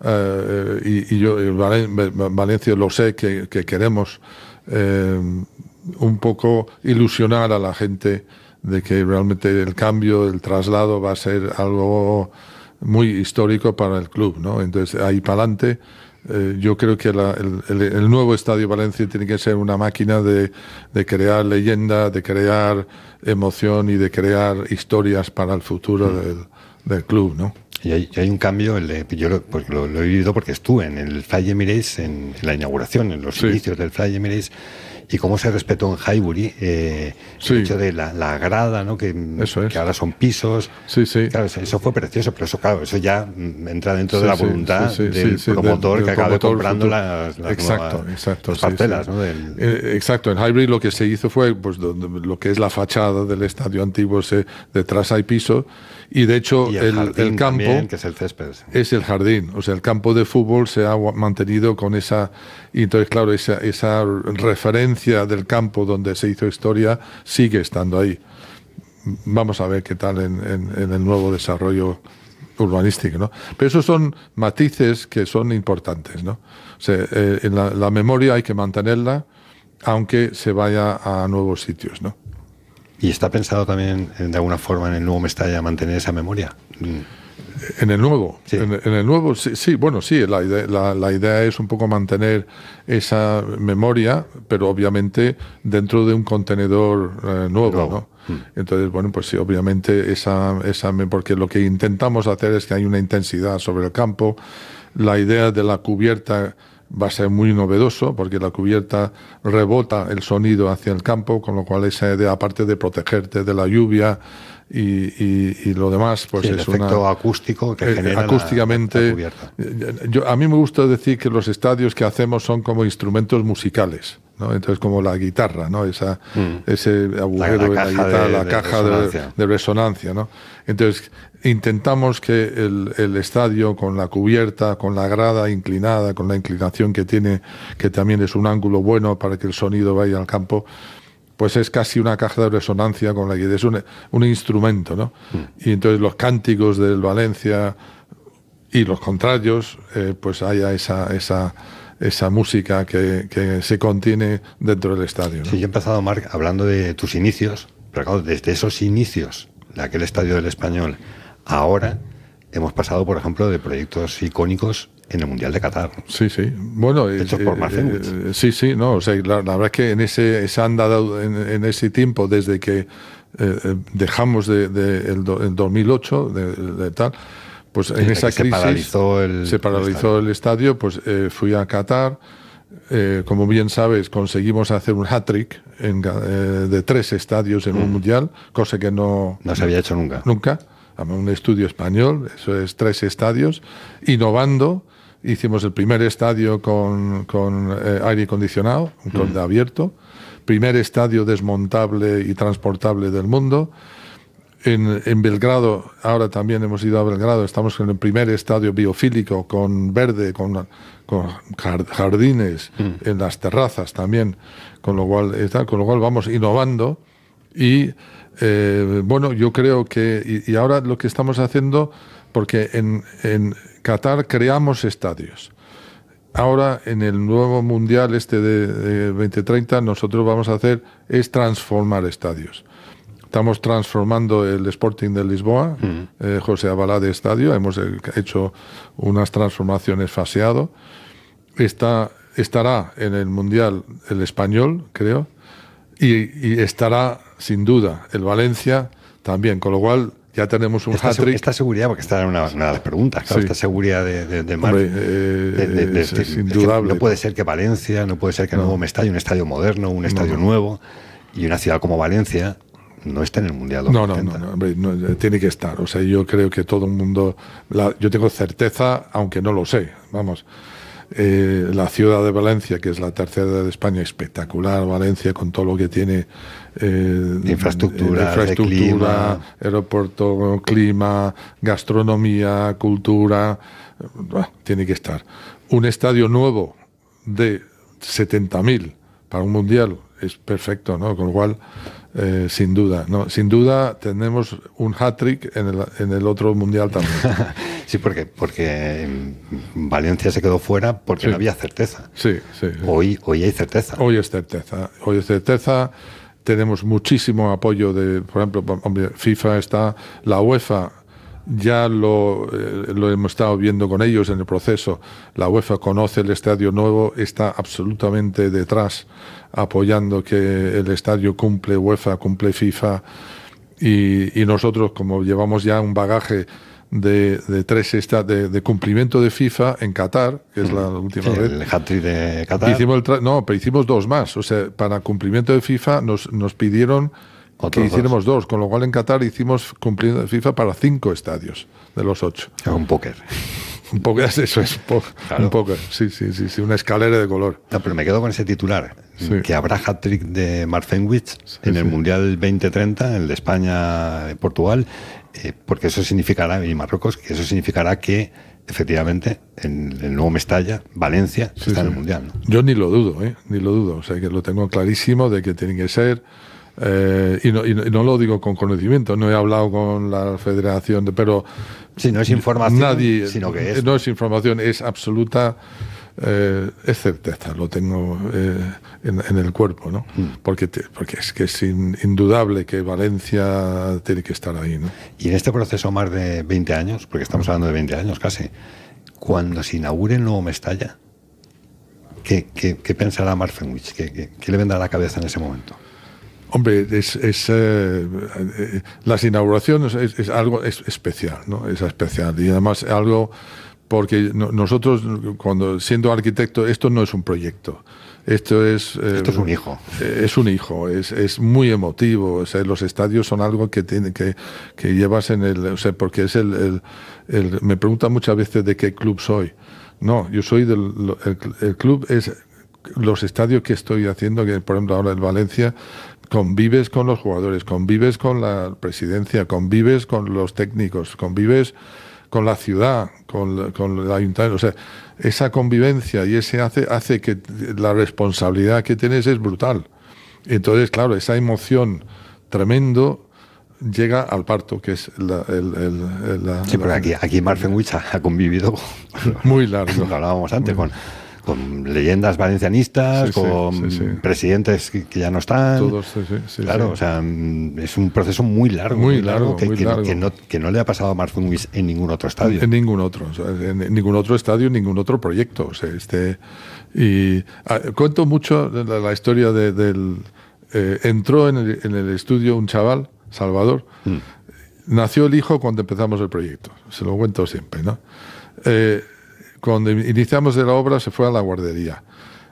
Uh, y, y yo, Valen, Valencia, lo sé que, que queremos... Eh, un poco ilusionar a la gente de que realmente el cambio, el traslado va a ser algo muy histórico para el club, ¿no? Entonces, ahí para adelante, eh, yo creo que la, el, el, el nuevo Estadio Valencia tiene que ser una máquina de, de crear leyenda, de crear emoción y de crear historias para el futuro mm. del, del club, ¿no? Y hay, y hay un cambio, el de, yo lo, porque lo, lo he vivido porque estuve en el Fly Emirates, en, en la inauguración, en los sí. inicios del Fly Emirates, y cómo se respetó en Highbury eh, sí. el hecho de la, la grada, ¿no? que, eso es. que ahora son pisos. Sí, sí. Claro, eso fue precioso, pero eso, claro, eso ya entra dentro sí, de la voluntad sí, sí, sí, del sí, promotor del, que del acabe promotor comprando futuro. las, las exacto, nuevas exacto, las sí, parcelas. sí. ¿no? Del... Eh, exacto, en Highbury lo que se hizo fue, pues lo que es la fachada del estadio antiguo, se, detrás hay piso, y de hecho y el, el, el campo también, que es el césped. Es el jardín, o sea, el campo de fútbol se ha mantenido con esa, y entonces claro, esa, esa referencia del campo donde se hizo historia sigue estando ahí. Vamos a ver qué tal en, en, en el nuevo desarrollo urbanístico, ¿no? Pero esos son matices que son importantes, ¿no? O sea, eh, en la, la memoria hay que mantenerla, aunque se vaya a nuevos sitios, ¿no? ¿Y está pensado también, de alguna forma, en el nuevo Mestalla mantener esa memoria? En el nuevo, sí. en, en el nuevo, sí, sí, bueno, sí, la idea, la, la idea es un poco mantener esa memoria, pero obviamente dentro de un contenedor eh, nuevo, nuevo, ¿no? Mm. Entonces, bueno, pues sí, obviamente esa, esa, porque lo que intentamos hacer es que hay una intensidad sobre el campo. La idea de la cubierta va a ser muy novedoso, porque la cubierta rebota el sonido hacia el campo, con lo cual esa idea, aparte de protegerte de la lluvia y, y, y lo demás, pues sí, el es efecto una... acústico que eh, genera acústicamente, la, la cubierta. Yo, a mí me gusta decir que los estadios que hacemos son como instrumentos musicales, ¿no? Entonces, como la guitarra, ¿no? Esa, mm. Ese agujero la, la en la guitarra, de, la de caja resonancia. De, de resonancia, ¿no? Entonces, intentamos que el, el estadio, con la cubierta, con la grada inclinada, con la inclinación que tiene, que también es un ángulo bueno para que el sonido vaya al campo, pues es casi una caja de resonancia con la que es un, un instrumento, ¿no? Mm. Y entonces los cánticos del Valencia y los contrarios, eh, pues haya esa... esa esa música que, que se contiene dentro del estadio, ¿no? Sí, yo he empezado, Marc, hablando de tus inicios, pero claro, desde esos inicios de aquel estadio del Español, ahora hemos pasado, por ejemplo, de proyectos icónicos en el Mundial de Qatar. Sí, sí. Bueno, hechos eh, por Marc Fenwick. Eh, sí, sí, no, o sea, la, la verdad es que en ese, se han dado en, en ese tiempo, desde que eh, dejamos de, de el, do, el dos mil ocho, de, de tal, pues en esa crisis se paralizó el, se paralizó el estadio, el estadio pues eh, fui a Qatar, eh, como bien sabes, conseguimos hacer un hat-trick en, eh, de tres estadios en mm. un mundial, cosa que no... No se había hecho nunca. Nunca. Un estudio español, eso es tres estadios, innovando. Hicimos el primer estadio con, con eh, aire acondicionado, con mm. abierto, primer estadio desmontable y transportable del mundo. En, en Belgrado, ahora también hemos ido a Belgrado, estamos en el primer estadio biofílico con verde, con, con jardines mm. en las terrazas también, con lo cual está, con lo cual vamos innovando y Eh, bueno, yo creo que, y, y ahora lo que estamos haciendo, porque en, en Qatar creamos estadios. Ahora, en el nuevo Mundial este de, de veinte treinta, nosotros vamos a hacer es transformar estadios. Estamos transformando el Sporting de Lisboa, mm. eh, José Abalade Estadio. Hemos hecho unas transformaciones faseado. Está, estará en el Mundial el Español, creo, y, y estará, sin duda, el Valencia también, con lo cual ya tenemos un esta, hat-trick. Esta seguridad, porque esta era una, una de las preguntas, claro, sí. Esta seguridad de, de, de Marc. Hombre, eh, de, de, de, es, de, es indudable. Es no puede ser que Valencia, no puede ser que no. Nuevo Mestalla, un estadio moderno, un estadio no, no. nuevo, y una ciudad como Valencia no está en el Mundial dos mil treinta. No, no, no, hombre, no, tiene que estar. O sea, yo creo que todo el mundo, la, yo tengo certeza, aunque no lo sé, vamos. Eh, la ciudad de Valencia, que es la tercera de España, espectacular. Valencia, con todo lo que tiene eh, infraestructura, infraestructura clima. aeropuerto, clima, gastronomía, cultura, eh, tiene que estar. Un estadio nuevo de setenta mil para un mundial es perfecto, ¿no? Con lo cual, eh, sin duda, ¿no? Sin duda tenemos un hat-trick en el, en el otro mundial también. Sí, porque, porque Valencia se quedó fuera porque sí. no había certeza. Sí, sí, sí. Hoy, hoy hay certeza. Hoy es certeza. Hoy es certeza. Tenemos muchísimo apoyo de, por ejemplo, hombre, FIFA está, la UEFA ya lo, eh, lo hemos estado viendo con ellos en el proceso. La UEFA conoce el estadio nuevo, está absolutamente detrás, apoyando que el estadio cumple UEFA, cumple FIFA, y, y nosotros, como llevamos ya un bagaje de, de tres esta, de, de cumplimiento de FIFA en Qatar, que es la última sí, vez. El hat-trick de Qatar. Hicimos el tra- no, pero hicimos dos más. O sea, para cumplimiento de FIFA nos, nos pidieron que hiciéramos dos. dos, con lo cual en Qatar hicimos cumplimiento de FIFA para cinco estadios de los ocho. Un póker. Un póker, eso es po- claro. Un póker, sí, sí, sí, sí, una escalera de color. No, pero me quedo con ese titular, sí. que habrá hat-trick de Marc Fenwick sí, en el sí. Mundial veinte treinta, el de España-Portugal, eh, porque eso significará, y Marruecos, que eso significará que efectivamente en el nuevo Mestalla, Valencia, sí, está sí. en el Mundial, ¿no? Yo ni lo dudo, ¿eh? Ni lo dudo, o sea que lo tengo clarísimo de que tiene que ser. Eh, y, no, y, no, y no lo digo con conocimiento, no he hablado con la federación, de, pero si no es información, nadie, sino que es. No es información, es absoluta, eh, es certeza, lo tengo eh, en, en el cuerpo, ¿no? Mm. Porque, te, porque es que es in, indudable que Valencia tiene que estar ahí, ¿no? Y en este proceso más de veinte años, porque estamos hablando de veinte años casi, cuando se inaugure el nuevo Mestalla, ¿qué, qué, qué pensará Marc Fenwick? ¿Qué, qué, ¿Qué le vendrá a la cabeza en ese momento? Hombre, es, es eh, eh, las inauguraciones es, es algo es especial, ¿no? Es especial y además algo porque no, nosotros cuando siendo arquitecto esto no es un proyecto, esto es eh, esto es un hijo, eh, es un hijo, es, es muy emotivo, o sea, los estadios son algo que tiene que, que llevas en el, o sea, porque es el, el, el me preguntan muchas veces de qué club soy, no, yo soy del el, el club es los estadios que estoy haciendo, que por ejemplo ahora en Valencia. Convives con los jugadores, convives con la presidencia, convives con los técnicos, convives con la ciudad, con, con el ayuntamiento. O sea, esa convivencia y ese hace, hace que la responsabilidad que tienes es brutal. Entonces, claro, esa emoción tremendo llega al parto, que es la, el, el, el, la, sí, pero aquí, aquí Marc Fenwick ha, ha convivido muy largo. Lo hablábamos antes con... con leyendas valencianistas, sí, con sí, sí, sí. presidentes que, que ya no están. Todos, sí, sí, sí, claro, sí. o sea, es un proceso muy largo, muy, muy largo, largo, que, muy que, largo. Que, no, que no le ha pasado a Marc Fenwick en ningún otro estadio. En, en ningún otro, o sea, en, en ningún otro estadio, en ningún otro proyecto. O sea, este y ah, cuento mucho la, la historia de, del eh, entró en el, en el estudio un chaval, Salvador. Mm. Nació el hijo cuando empezamos el proyecto. Se lo cuento siempre, ¿no? Eh, Cuando iniciamos de la obra se fue a la guardería.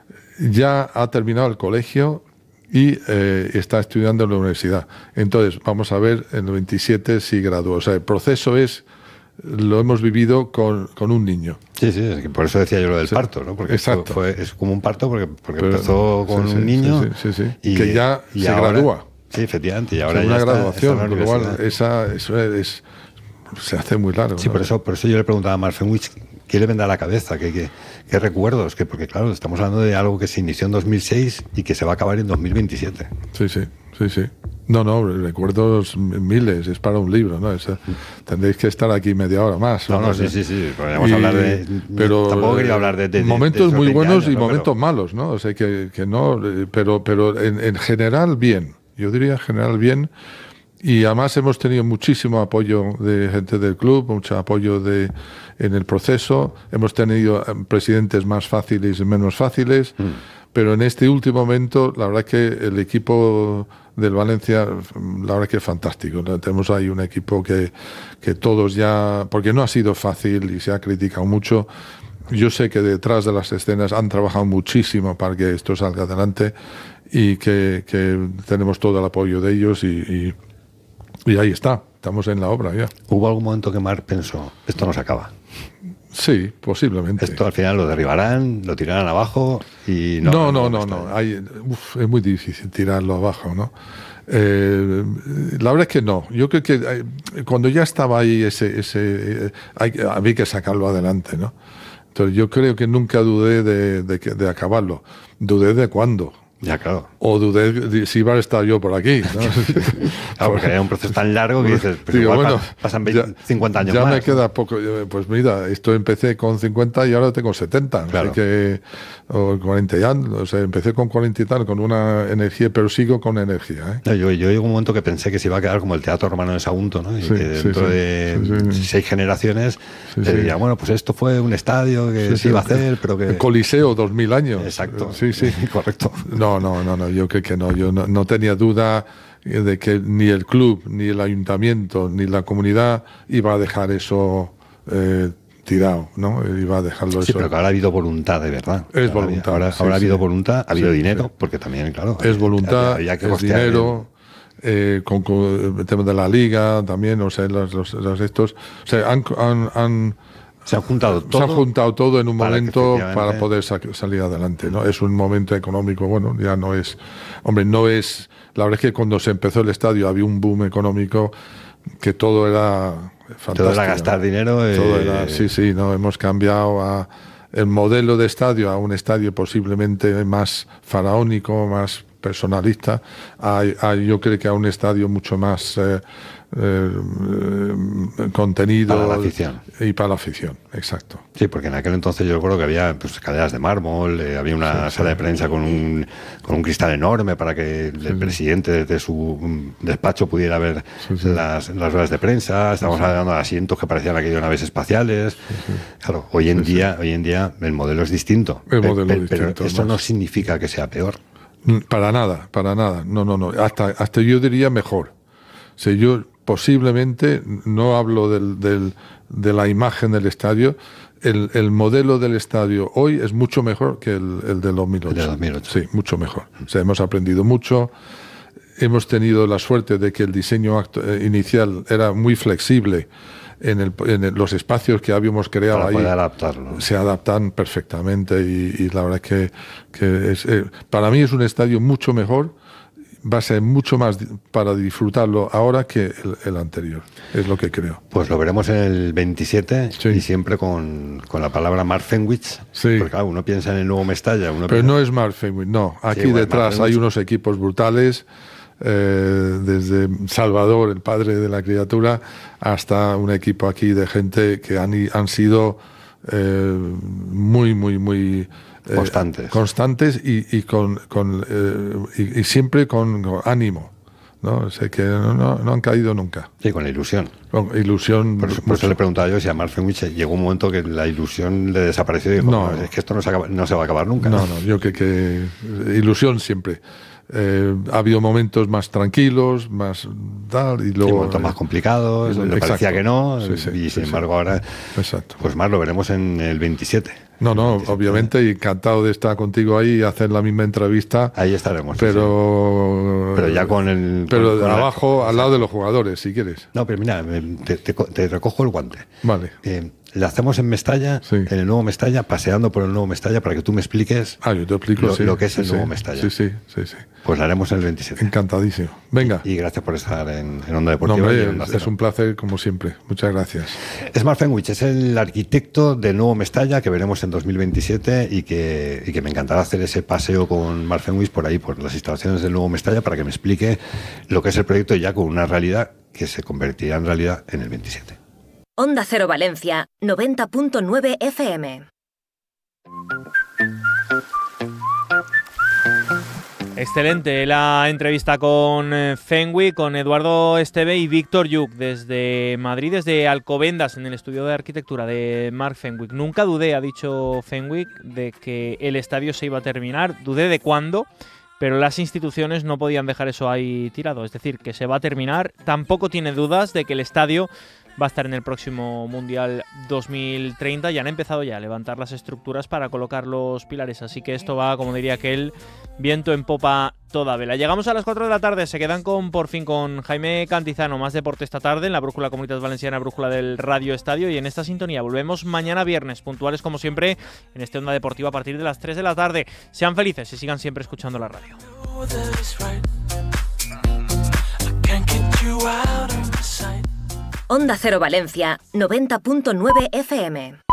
Ya ha terminado el colegio y eh, está estudiando en la universidad. Entonces, vamos a ver en el veintisiete si gradúa. O sea, el proceso es, lo hemos vivido con, con un niño. Sí, sí, es que por eso decía yo lo del sí, parto, ¿no? Porque exacto. Fue, es como un parto porque, porque Pero, empezó con sí, un niño sí, sí, sí, sí. Y, que ya y se ahora, gradúa. Sí, efectivamente. Y ahora o sea, ya una está, graduación, está en la con lo cual esa, eso es, se hace muy largo. Sí, ¿no? por eso, por eso yo le preguntaba a Marc Fenwick qué le vendrá a la cabeza, qué, qué, qué recuerdos, que porque claro, estamos hablando de algo que se inició en dos mil seis y que se va a acabar en dos mil veintisiete. Sí, sí, sí, sí. No, no, recuerdos miles, es para un libro, ¿no? Es, tendréis que estar aquí media hora más. No, no, ¿no? sí, sí, sí, podríamos y, hablar de... Pero tampoco quería hablar de... de momentos de muy buenos años, y ¿no? momentos pero... malos, ¿no? O sea, que, que no, pero, pero en, en general bien, yo diría en general bien. Y además hemos tenido muchísimo apoyo de gente del club, mucho apoyo de, en el proceso. Hemos tenido presidentes más fáciles y menos fáciles. Mm. Pero en este último momento, la verdad que el equipo del Valencia, la verdad que es fantástico. Tenemos ahí un equipo que, que todos ya... Porque no ha sido fácil y se ha criticado mucho. Yo sé que detrás de las escenas han trabajado muchísimo para que esto salga adelante y que, que tenemos todo el apoyo de ellos y, y, y ahí está. Estamos en la obra ya. ¿Hubo algún momento que Marc pensó, esto no se acaba? Sí, posiblemente. Esto al final lo derribarán, lo tirarán abajo y no. No, no, no, no. no. Hay, uf, es muy difícil tirarlo abajo, ¿no? Eh, la verdad es que no. Yo creo que eh, cuando ya estaba ahí ese, ese eh, hay, había que sacarlo adelante, ¿no? Entonces yo creo que nunca dudé de, de, de acabarlo. Dudé de cuándo. Ya, claro. O dudé de si iba a estar yo por aquí, ¿no? Claro, porque hay un proceso tan largo que dices, pues digo, igual bueno, pasan veinte, ya, cincuenta años ya más. Ya me queda poco. Pues mira, esto empecé con cincuenta y ahora tengo setenta. Claro. Así que, o cuarenta y años. O sea, empecé con cuarenta y tal, con una energía, pero sigo con energía. ¿eh? No, yo, yo llegó un momento que pensé que se iba a quedar como el Teatro Romano de Sagunto, ¿no? Y sí, que dentro sí, de sí, sí. seis generaciones sí, se sí. diría, bueno, pues esto fue un estadio que sí, se sí. iba a hacer, pero que... El Coliseo, dos mil años. Exacto. Sí, sí. Correcto. No, no, no, no, yo creo que no. Yo no, no tenía duda de que ni el club, ni el ayuntamiento, ni la comunidad iba a dejar eso eh, tirado, ¿no? Iba a dejarlo sí, eso. pero que ahora ha habido voluntad de verdad. Es ahora, voluntad. Ahora, sí, ahora ha habido sí. voluntad, ha habido sí, dinero, sí. porque también, claro. Es voluntad, había, había que es dinero. Eh, con, con el tema de la liga también, o sea, los, los, los estos, o sea, han, han, han se han juntado todo, se han juntado todo en un para momento para poder sa salir adelante, ¿no? Es un momento económico, bueno, ya no es, hombre, no es, la verdad es que cuando se empezó el estadio había un boom económico que todo era fantástico. Todo era gastar ¿no? dinero. Eh... Todo era, sí, sí, no, hemos cambiado a el modelo de estadio a un estadio posiblemente más faraónico, más personalista, a, a, yo creo que a un estadio mucho más eh, eh, contenido para la afición. Y para la afición, exacto. Sí, porque en aquel entonces yo recuerdo que había pues, escaleras de mármol, eh, había una sí, sala sí. de prensa con un, con un cristal enorme para que el sí, presidente desde su despacho pudiera ver sí, sí. Las, las ruedas de prensa. Estábamos sí, hablando de asientos que parecían aquello de naves espaciales. Sí, sí. Claro, hoy en sí, día, sí. hoy en día el modelo es distinto. El modelo pero, distinto, pero esto no significa que sea peor. Para nada, para nada. No, no, no. Hasta, hasta yo diría mejor. O sea, yo posiblemente, no hablo del, del, de la imagen del estadio, el, el modelo del estadio hoy es mucho mejor que el, el del dos mil ocho. El de dos mil ocho. Sí, mucho mejor. O sea, hemos aprendido mucho. Hemos tenido la suerte de que el diseño acto, eh, inicial era muy flexible. En, el, en el, los espacios que habíamos creado para ahí poder adaptarlo. Se adaptan perfectamente y, y la verdad es que, que es, eh, para mí es un estadio mucho mejor, va a ser mucho más para disfrutarlo ahora que el, el anterior, es lo que creo. Pues lo veremos en el veintisiete sí. y siempre con, con la palabra Marc Fenwick, sí. porque claro, uno piensa en el nuevo Mestalla. Uno Pero piensa... no es Marc Fenwick, no, aquí sí, detrás hay unos equipos brutales. Eh, desde Salvador, el padre de la criatura, hasta un equipo aquí de gente que han, han sido eh, muy, muy, muy eh, constantes, constantes y, y, con, con, eh, y, y siempre con, con ánimo. ¿no? O sea, que no, no, no han caído nunca. Sí, con la ilusión. Con ilusión. Por, por eso le preguntaba yo si a Marc Fenwick llegó un momento que la ilusión le desapareció y dijo, no, no, es que esto no se, acaba, no se va a acabar nunca. No, no, yo creo que ilusión siempre. Eh, ha habido momentos más tranquilos, más tal, y luego sí, momentos más complicados, le parecía que no, sí, sí, y sin sí, embargo sí. ahora, exacto. Pues más lo veremos en el veintisiete. No, no, obviamente, y encantado de estar contigo ahí y hacer la misma entrevista. Ahí estaremos. Pero, sí. pero ya con el. Pero con, con abajo, la, al lado de los jugadores, si quieres. No, pero mira, te, te, te recojo el guante. Vale. Eh, Le hacemos en Mestalla, sí. en el nuevo Mestalla, paseando por el nuevo Mestalla para que tú me expliques ah, yo te explico, lo, sí, lo que es sí, el sí, nuevo Mestalla. Sí, sí, sí, sí. Pues lo haremos en el veintisiete. Encantadísimo. Venga. Y, y gracias por estar en, en Onda Deportiva. No, hombre, y en Onda es, Cero. es un placer como siempre. Muchas gracias. Es Mark Fenwick, es el arquitecto del nuevo Mestalla que veremos en dos mil veintisiete y que, y que me encantará hacer ese paseo con Mark Fenwick por ahí, por las instalaciones del nuevo Mestalla, para que me explique lo que es el proyecto ya con una realidad que se convertirá en realidad en el veintisiete. Onda Cero Valencia, noventa punto nueve F M. Excelente la entrevista con Fenwick, con Eduardo Esteve y Víctor Lluch desde Madrid, desde Alcobendas, en el estudio de arquitectura de Mark Fenwick. Nunca dudé, ha dicho Fenwick, de que el estadio se iba a terminar. Dudé de cuándo, pero las instituciones no podían dejar eso ahí tirado. Es decir, que se va a terminar. Tampoco tiene dudas de que el estadio va a estar en el próximo Mundial dos mil treinta. Ya han empezado ya a levantar las estructuras para colocar los pilares. Así que esto va, como diría aquel, viento en popa toda vela. Llegamos a las cuatro de la tarde. Se quedan con por fin con Jaime Cantizano. Más deporte esta tarde en la Brújula Comunitat Valenciana, Brújula del Radio Estadio. Y en esta sintonía volvemos mañana viernes, puntuales como siempre, en este Onda Deportiva a partir de las tres de la tarde. Sean felices y sigan siempre escuchando la radio. Onda Cero Valencia, noventa punto nueve F M.